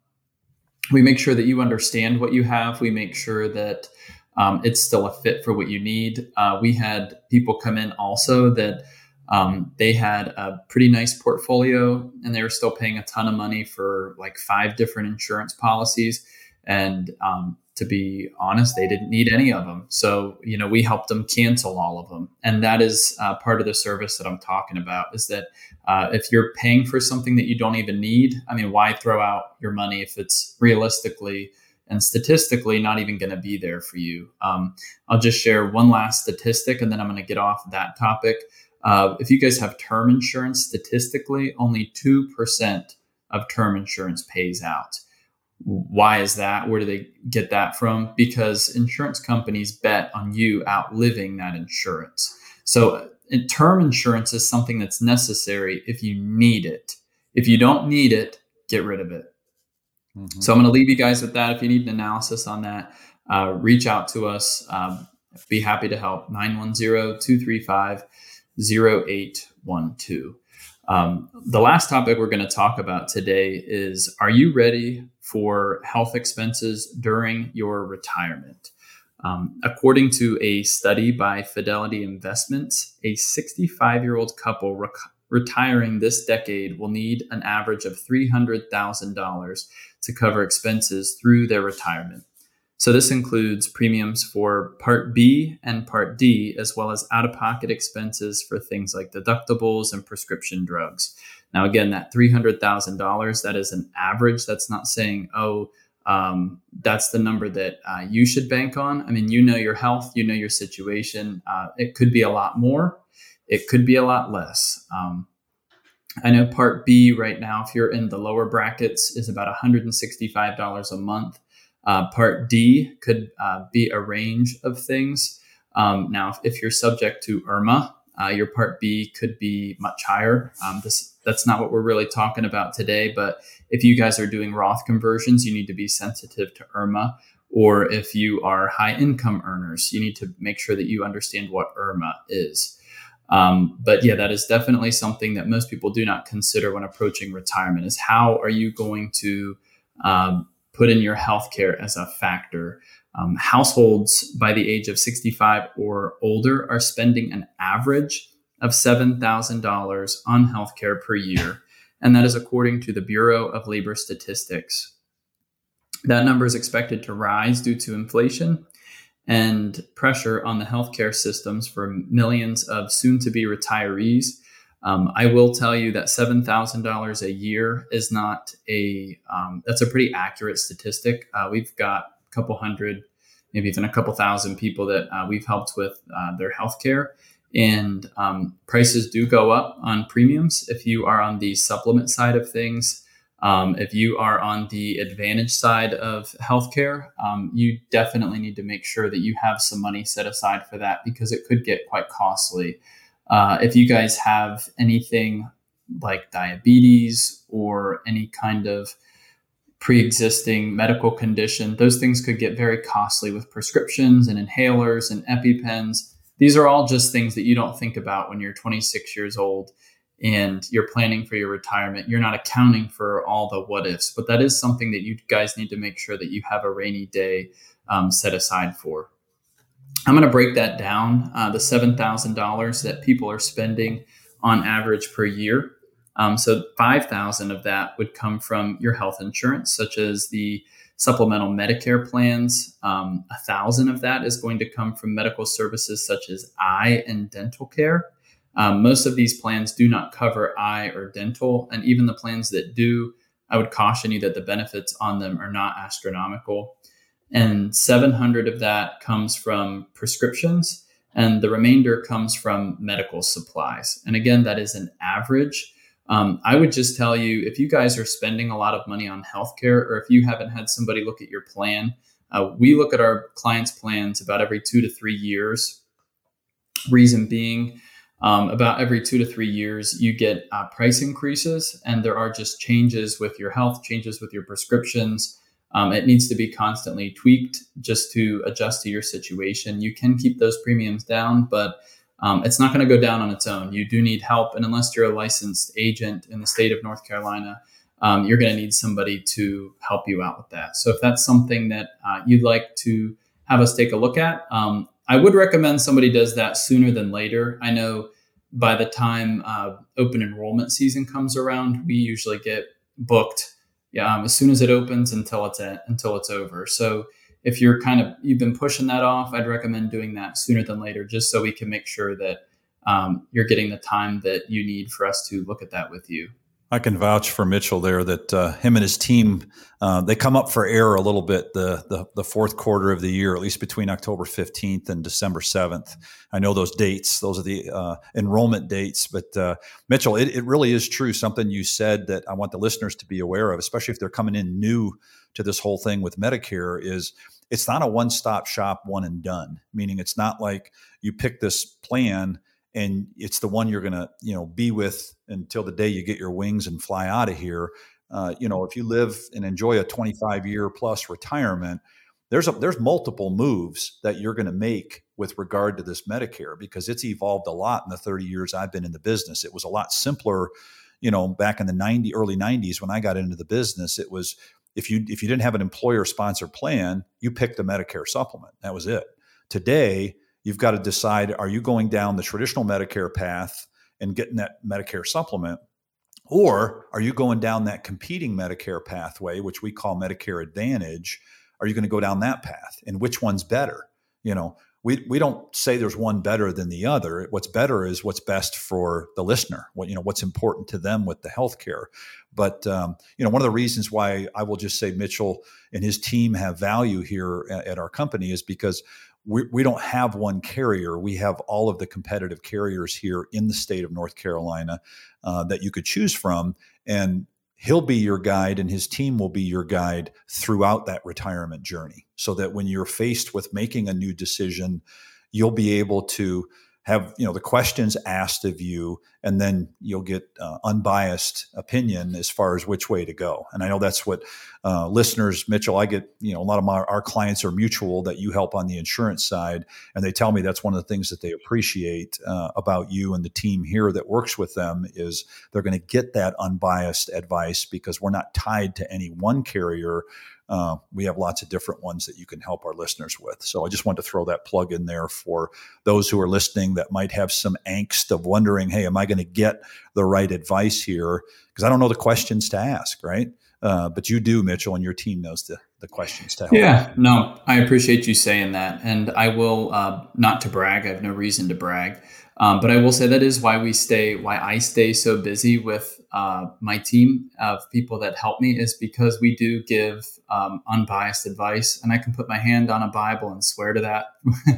we make sure that you understand what you have. We make sure that um, it's still a fit for what you need. Uh, we had people come in also that Um, they had a pretty nice portfolio, and they were still paying a ton of money for like five different insurance policies. And um, to be honest, they didn't need any of them. So, you know, we helped them cancel all of them. And that is uh, part of the service that I'm talking about, is that uh, if you're paying for something that you don't even need, I mean, why throw out your money if it's realistically and statistically not even going to be there for you? Um, I'll just share one last statistic, and then I'm going to get off that topic. Uh, if you guys have term insurance, statistically, only two percent of term insurance pays out. Why is that? Where do they get that from? Because insurance companies bet on you outliving that insurance. So in term insurance is something that's necessary if you need it. If you don't need it, get rid of it. Mm-hmm. So I'm going to leave you guys with that. If you need an analysis on that, uh, reach out to us. Um, be happy to help. nine one zero, two three five, zero eight one two. Um, the last topic we're going to talk about today is, are you ready for health expenses during your retirement? Um, according to a study by Fidelity Investments, a sixty-five-year-old couple rec- retiring this decade will need an average of three hundred thousand dollars to cover expenses through their retirement. So this includes premiums for Part B and Part D, as well as out-of-pocket expenses for things like deductibles and prescription drugs. Now, again, that three hundred thousand dollars, that is an average. That's not saying, oh, um, that's the number that uh, you should bank on. I mean, you know your health, you know your situation. Uh, it could be a lot more. It could be a lot less. Um, I know Part B right now, if you're in the lower brackets, is about one hundred sixty-five dollars a month. Uh, Part D could uh, be a range of things. Um, now, if, if you're subject to I R M A, uh, your Part B could be much higher. Um, this that's not what we're really talking about today. But if you guys are doing Roth conversions, you need to be sensitive to I R M A. Or if you are high income earners, you need to make sure that you understand what I R M A is. Um, but yeah, that is definitely something that most people do not consider when approaching retirement, is how are you going to um, put in your healthcare as a factor. Um, households by the age of sixty-five or older are spending an average of seven thousand dollars on healthcare per year. And that is according to the Bureau of Labor Statistics. That number is expected to rise due to inflation and pressure on the healthcare systems for millions of soon-to-be retirees. Um, I will tell you that seven thousand dollars a year is not a, um, that's a pretty accurate statistic. Uh, we've got a couple hundred, maybe even a couple thousand people that uh, we've helped with uh, their healthcare. And um, prices do go up on premiums if you are on the supplement side of things. Um, if you are on the advantage side of healthcare, um, you definitely need to make sure that you have some money set aside for that, because it could get quite costly. Uh, if you guys have anything like diabetes or any kind of pre-existing medical condition, those things could get very costly with prescriptions and inhalers and EpiPens. These are all just things that you don't think about when you're twenty-six years old and you're planning for your retirement. You're not accounting for all the what ifs, but that is something that you guys need to make sure that you have a rainy day um, set aside for. I'm going to break that down, uh, the seven thousand dollars that people are spending on average per year. Um, so five thousand dollars of that would come from your health insurance, such as the supplemental Medicare plans. Um, one thousand dollars of that is going to come from medical services such as eye and dental care. Um, most of these plans do not cover eye or dental, and even the plans that do, I would caution you that the benefits on them are not astronomical. And seven hundred dollars of that comes from prescriptions, and the remainder comes from medical supplies. And again, that is an average. Um, I would just tell you, if you guys are spending a lot of money on healthcare, or if you haven't had somebody look at your plan, uh, we look at our clients' plans about every two to three years. Reason being, Um, about every two to three years, you get uh, price increases, and there are just changes with your health, changes with your prescriptions. Um, it needs to be constantly tweaked just to adjust to your situation. You can keep those premiums down, but um, it's not going to go down on its own. You do need help. And unless you're a licensed agent in the state of North Carolina, um, you're going to need somebody to help you out with that. So if that's something that uh, you'd like to have us take a look at, um, I would recommend somebody does that sooner than later. I know by the time uh, open enrollment season comes around, we usually get booked yeah, um, as soon as it opens until it's at, until it's over. So if you're kind of, you've been pushing that off, I'd recommend doing that sooner than later, just so we can make sure that um, you're getting the time that you need for us to look at that with you.
I can vouch for Mitchell there that uh, him and his team, uh, they come up for air a little bit the, the the fourth quarter of the year, at least between October fifteenth and December seventh. I know those dates; those are the uh, enrollment dates. But uh, Mitchell, it, it really is true. Something you said that I want the listeners to be aware of, especially if they're coming in new to this whole thing with Medicare, is it's not a one-stop shop, one and done. Meaning, it's not like you pick this plan and it's the one you're going to, you know, be with until the day you get your wings and fly out of here. Uh, you know, if you live and enjoy a twenty-five year plus retirement, there's a, there's multiple moves that you're going to make with regard to this Medicare, because it's evolved a lot in the thirty years I've been in the business. It was a lot simpler, you know, back in the ninety early nineties when I got into the business. It was, if you, if you didn't have an employer sponsored plan, you picked a Medicare supplement. That was it. Today, you've got to decide, are you going down the traditional Medicare path and getting that Medicare supplement, or are you going down that competing Medicare pathway, which we call Medicare Advantage? Are you going to go down that path? And which one's better? You know, we we don't say there's one better than the other. What's better is what's best for the listener. What you know, what's important to them with the healthcare. But um, you know, one of the reasons why I will just say Mitchell and his team have value here at, at our company is because we we don't have one carrier. We have all of the competitive carriers here in the state of North Carolina uh, that you could choose from, and he'll be your guide and his team will be your guide throughout that retirement journey, so that when you're faced with making a new decision, you'll be able to have, you know, the questions asked of you, and then you'll get uh, unbiased opinion as far as which way to go. And I know that's what uh, listeners, Mitchell, I get, you know, a lot of my, our clients are mutual that you help on the insurance side. And they tell me that's one of the things that they appreciate uh, about you and the team here that works with them is they're going to get that unbiased advice because we're not tied to any one carrier. Uh, we have lots of different ones that you can help our listeners with. So I just wanted to throw that plug in there for those who are listening that might have some angst of wondering, hey, am I going to get the right advice here? Because I don't know the questions to ask, right? Uh, but you do, Mitchell, and your team knows the, the questions to help.
Yeah, no, I appreciate you saying that. And I will, uh, not to brag, I have no reason to brag, um, but I will say that is why we stay, why I stay so busy with uh, my team of people that help me, is because we do give um, unbiased advice. And I can put my hand on a Bible and swear to that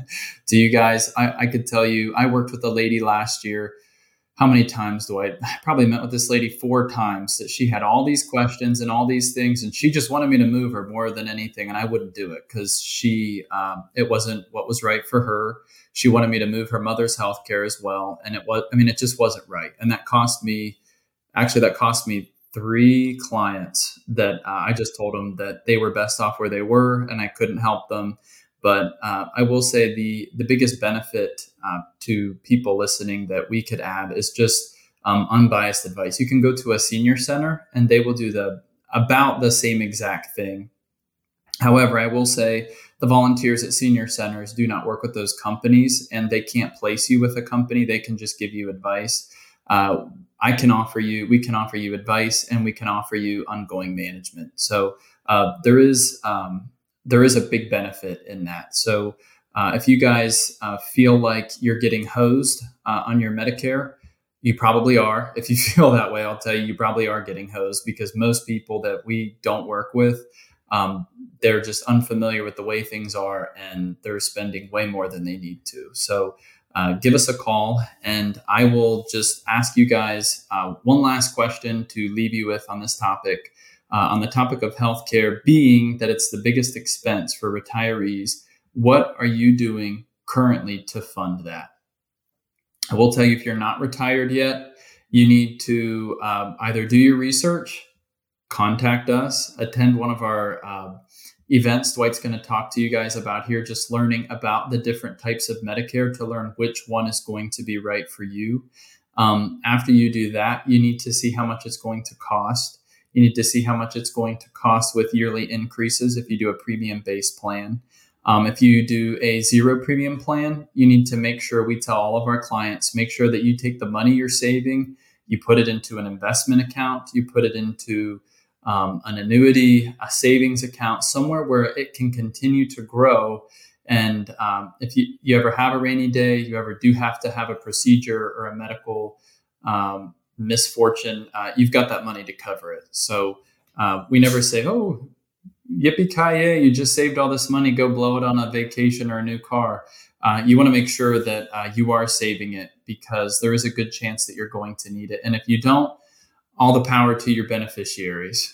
to you guys. I, I could tell you, I worked with a lady last year. How many times do I, I probably met with this lady four times that she had all these questions and all these things. And she just wanted me to move her more than anything. And I wouldn't do it because she, um, it wasn't what was right for her. She wanted me to move her mother's healthcare as well. And it was, I mean, it just wasn't right. And that cost me, actually that cost me three clients that uh, I just told them that they were best off where they were and I couldn't help them. But uh, I will say the the biggest benefit uh, to people listening that we could add is just um, unbiased advice. You can go to a senior center and they will do the about the same exact thing. However, I will say the volunteers at senior centers do not work with those companies and they can't place you with a company. They can just give you advice. Uh, I can offer you, we can offer you advice and we can offer you ongoing management. So uh, there is... Um, There is a big benefit in that. So uh, if you guys uh, feel like you're getting hosed uh, on your Medicare, you probably are. If you feel that way, I'll tell you, you probably are getting hosed because most people that we don't work with, um, they're just unfamiliar with the way things are and they're spending way more than they need to. So uh, give us a call and I will just ask you guys uh, one last question to leave you with on this topic. Uh, on the topic of healthcare, being that it's the biggest expense for retirees, what are you doing currently to fund that? I will tell you, if you're not retired yet, you need to um, either do your research, contact us, attend one of our uh, events Dwight's going to talk to you guys about here, just learning about the different types of Medicare to learn which one is going to be right for you. Um, after you do that, you need to see how much it's going to cost. You need to see how much it's going to cost with yearly increases if you do a premium-based plan. Um, if you do a zero premium plan, you need to make sure, we tell all of our clients, make sure that you take the money you're saving, you put it into an investment account, you put it into um, an annuity, a savings account, somewhere where it can continue to grow. And um, if you, you ever have a rainy day, you ever do have to have a procedure or a medical um misfortune, uh, you've got that money to cover it. So uh, we never say, oh, yippee-ki-yay, you just saved all this money, go blow it on a vacation or a new car. Uh, you want to make sure that uh, you are saving it because there is a good chance that you're going to need it. And if you don't, all the power to your beneficiaries.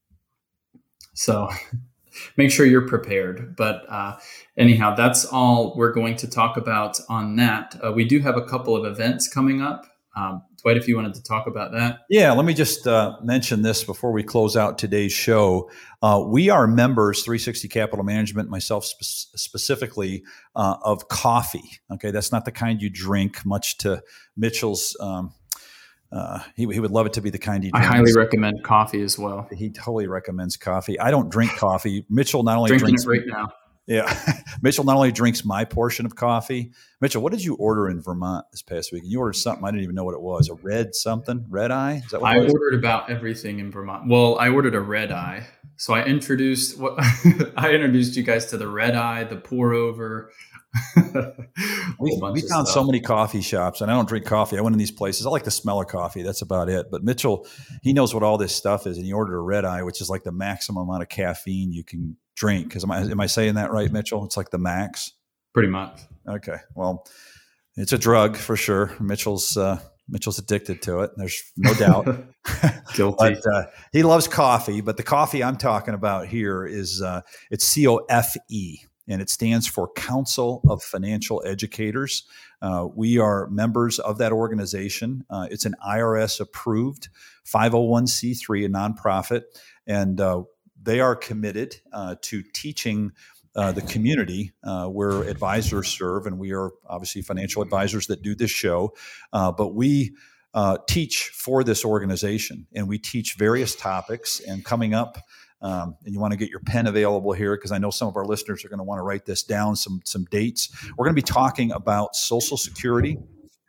So make sure you're prepared. But uh, anyhow, that's all we're going to talk about on that. Uh, we do have a couple of events coming up. Um, Dwight, if you wanted to talk about that.
Yeah, let me just uh, mention this before we close out today's show. Uh, we are members, three sixty Capital Management, myself spe- specifically, uh, of coffee. Okay, that's not the kind you drink, much to Mitchell's. Um, uh, he, he would love it to be the kind he drinks.
I highly recommend coffee as well.
He totally recommends coffee. I don't drink coffee. Mitchell not only
Drinking
drinks
it right now.
Yeah. Mitchell not only drinks my portion of coffee. Mitchell, what did you order in Vermont this past week? You ordered something I didn't even know what it was. A red something? Red eye? Is that what
I
it was?
ordered about everything in Vermont. Well, I ordered a red eye. So I introduced what I introduced you guys to the red eye, the pour over.
we we found so many coffee shops, and I don't drink coffee. I went in these places. I like the smell of coffee. That's about it. But Mitchell, he knows what all this stuff is, and he ordered a red eye, which is like the maximum amount of caffeine you can drink. Because am I am I saying that right, Mitchell? It's like the max.
Pretty much.
Okay. Well, it's a drug for sure. Mitchell's uh, Mitchell's addicted to it. There's no doubt.
Guilty.
But uh, he loves coffee. But the coffee I'm talking about here is uh, it's C O F E. And it stands for Council of Financial Educators. Uh, we are members of that organization. Uh, it's an I R S approved five oh one c three, a nonprofit, and uh, they are committed uh, to teaching uh, the community uh, where advisors serve, and we are obviously financial advisors that do this show, uh, but we uh, teach for this organization, and we teach various topics. And coming up, Um, and you want to get your pen available here because I know some of our listeners are going to want to write this down, some some dates. We're going to be talking about Social Security.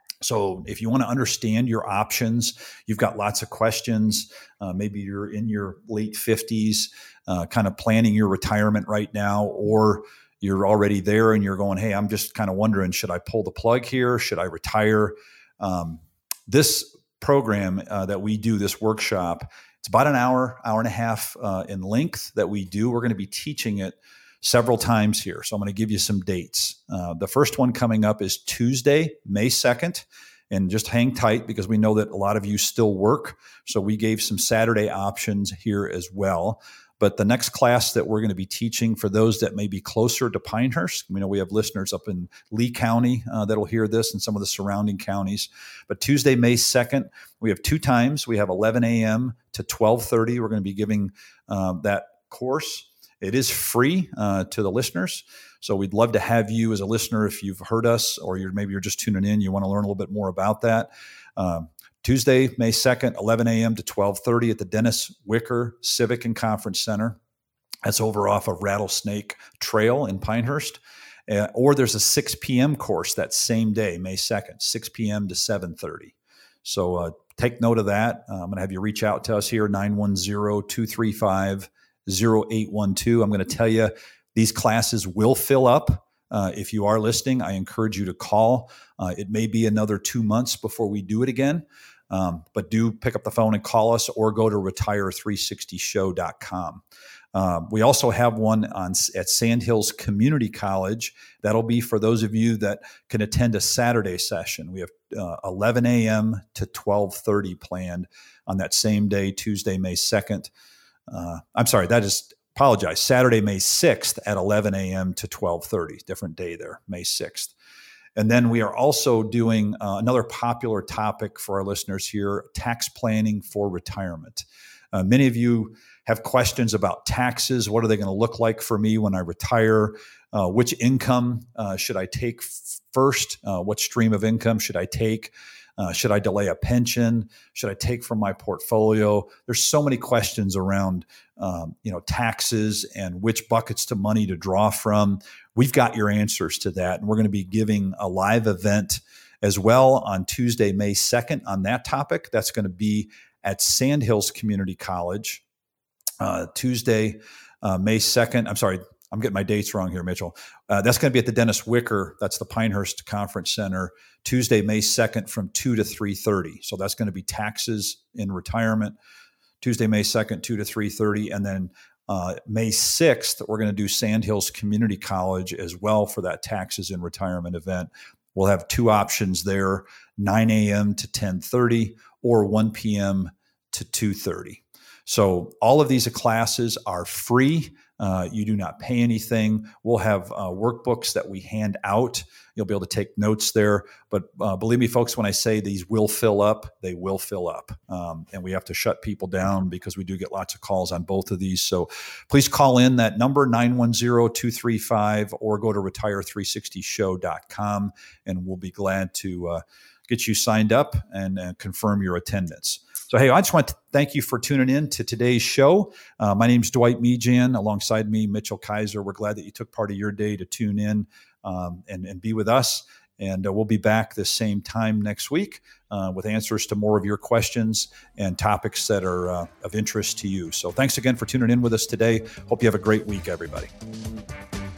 So if you want to understand your options, you've got lots of questions. Uh, maybe you're in your late fifties, uh, kind of planning your retirement right now, or you're already there and you're going, hey, I'm just kind of wondering, should I pull the plug here? Should I retire? Um, this program uh, that we do, this workshop, it's about an hour, hour and a half uh, in length that we do. We're going to be teaching it several times here. So I'm going to give you some dates. Uh, the first one coming up is Tuesday, May second. And just hang tight because we know that a lot of you still work. So we gave some Saturday options here as well. But the next class that we're going to be teaching for those that may be closer to Pinehurst, we know we have listeners up in Lee County uh, that'll hear this and some of the surrounding counties. But Tuesday, May second, we have two times. We have eleven a.m. to twelve thirty. We're going to be giving uh, that course. It is free uh, to the listeners. So we'd love to have you as a listener if you've heard us or you're maybe you're just tuning in, you want to learn a little bit more about that. Um, Tuesday, May second, eleven a.m. to twelve thirty at the Dennis Wicker Civic and Conference Center. That's over off of Rattlesnake Trail in Pinehurst. Uh, or there's a six p.m. course that same day, May second, six p.m. to seven thirty. So uh, take note of that. Uh, I'm going to have you reach out to us here, nine one zero, two three five, zero eight one two. I'm going to tell you these classes will fill up. Uh, if you are listening, I encourage you to call. Uh, it may be another two months before we do it again, um, but do pick up the phone and call us or go to retire three sixty show dot com. Uh, we also have one on at Sandhills Community College. That'll be for those of you that can attend a Saturday session. We have uh, eleven a.m. to twelve thirty planned on that same day, Tuesday, May second. Uh, I'm sorry, that is, apologize, Saturday, May sixth at eleven a.m. to twelve thirty. Different day there, May sixth. And then we are also doing uh, another popular topic for our listeners here, tax planning for retirement. Uh, many of you have questions about taxes. What are they going to look like for me when I retire? Uh, which income uh, should I take f- first? Uh, what stream of income should I take? Uh, should I delay a pension? Should I take from my portfolio? There's so many questions around, um, you know, taxes and which buckets to money to draw from. We've got your answers to that. And we're going to be giving a live event as well on Tuesday, May second on that topic. That's going to be at Sandhills Community College. Uh, Tuesday, uh, May second. I'm sorry, I'm getting my dates wrong here, Mitchell. Uh, that's going to be at the Dennis Wicker. That's the Pinehurst Conference Center. Tuesday, May second from two to three thirty. So that's going to be taxes in retirement. Tuesday, May second, two to three thirty. And then uh, May sixth, we're going to do Sandhills Community College as well for that taxes in retirement event. We'll have two options there, nine a.m. to ten thirty or one p.m. to two thirty. So all of these classes are free. Uh, you do not pay anything. We'll have uh, workbooks that we hand out. You'll be able to take notes there. But uh, believe me, folks, when I say these will fill up, they will fill up. Um, and we have to shut people down because we do get lots of calls on both of these. So please call in that number, nine one zero, two three five, or go to retire three sixty show dot com, and we'll be glad to uh, get you signed up and uh, confirm your attendance. So, hey, I just want to thank you for tuning in to today's show. Uh, my name's Dwight Mejan. Alongside me, Mitchell Kaiser. We're glad that you took part of your day to tune in um, and, and be with us. And uh, we'll be back the same time next week uh, with answers to more of your questions and topics that are uh, of interest to you. So thanks again for tuning in with us today. Hope you have a great week, everybody.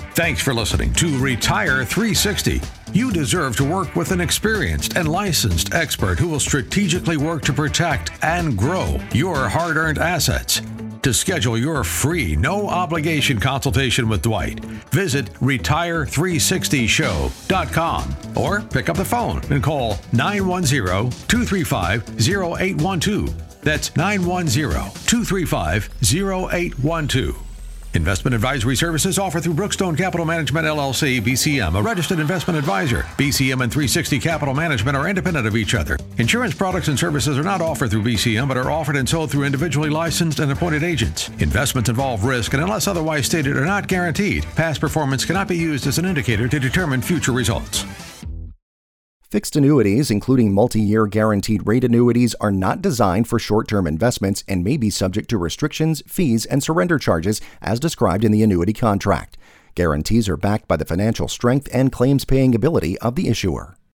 Thanks for listening to Retire three sixty. You deserve to work with an experienced and licensed expert who will strategically work to protect and grow your hard-earned assets. To schedule your free, no-obligation consultation with Dwight, visit retire three sixty show dot com or pick up the phone and call nine one zero, two three five, zero eight one two. That's nine one zero, two three five, zero eight one two. Investment advisory services offered through Brookstone Capital Management, L L C, B C M, a registered investment advisor. B C M and three sixty Capital Management are independent of each other. Insurance products and services are not offered through B C M, but are offered and sold through individually licensed and appointed agents. Investments involve risk and, unless otherwise stated, are not guaranteed. Past performance cannot be used as an indicator to determine future results.
Fixed annuities, including multi-year guaranteed rate annuities, are not designed for short-term investments and may be subject to restrictions, fees, and surrender charges as described in the annuity contract. Guarantees are backed by the financial strength and claims-paying ability of the issuer.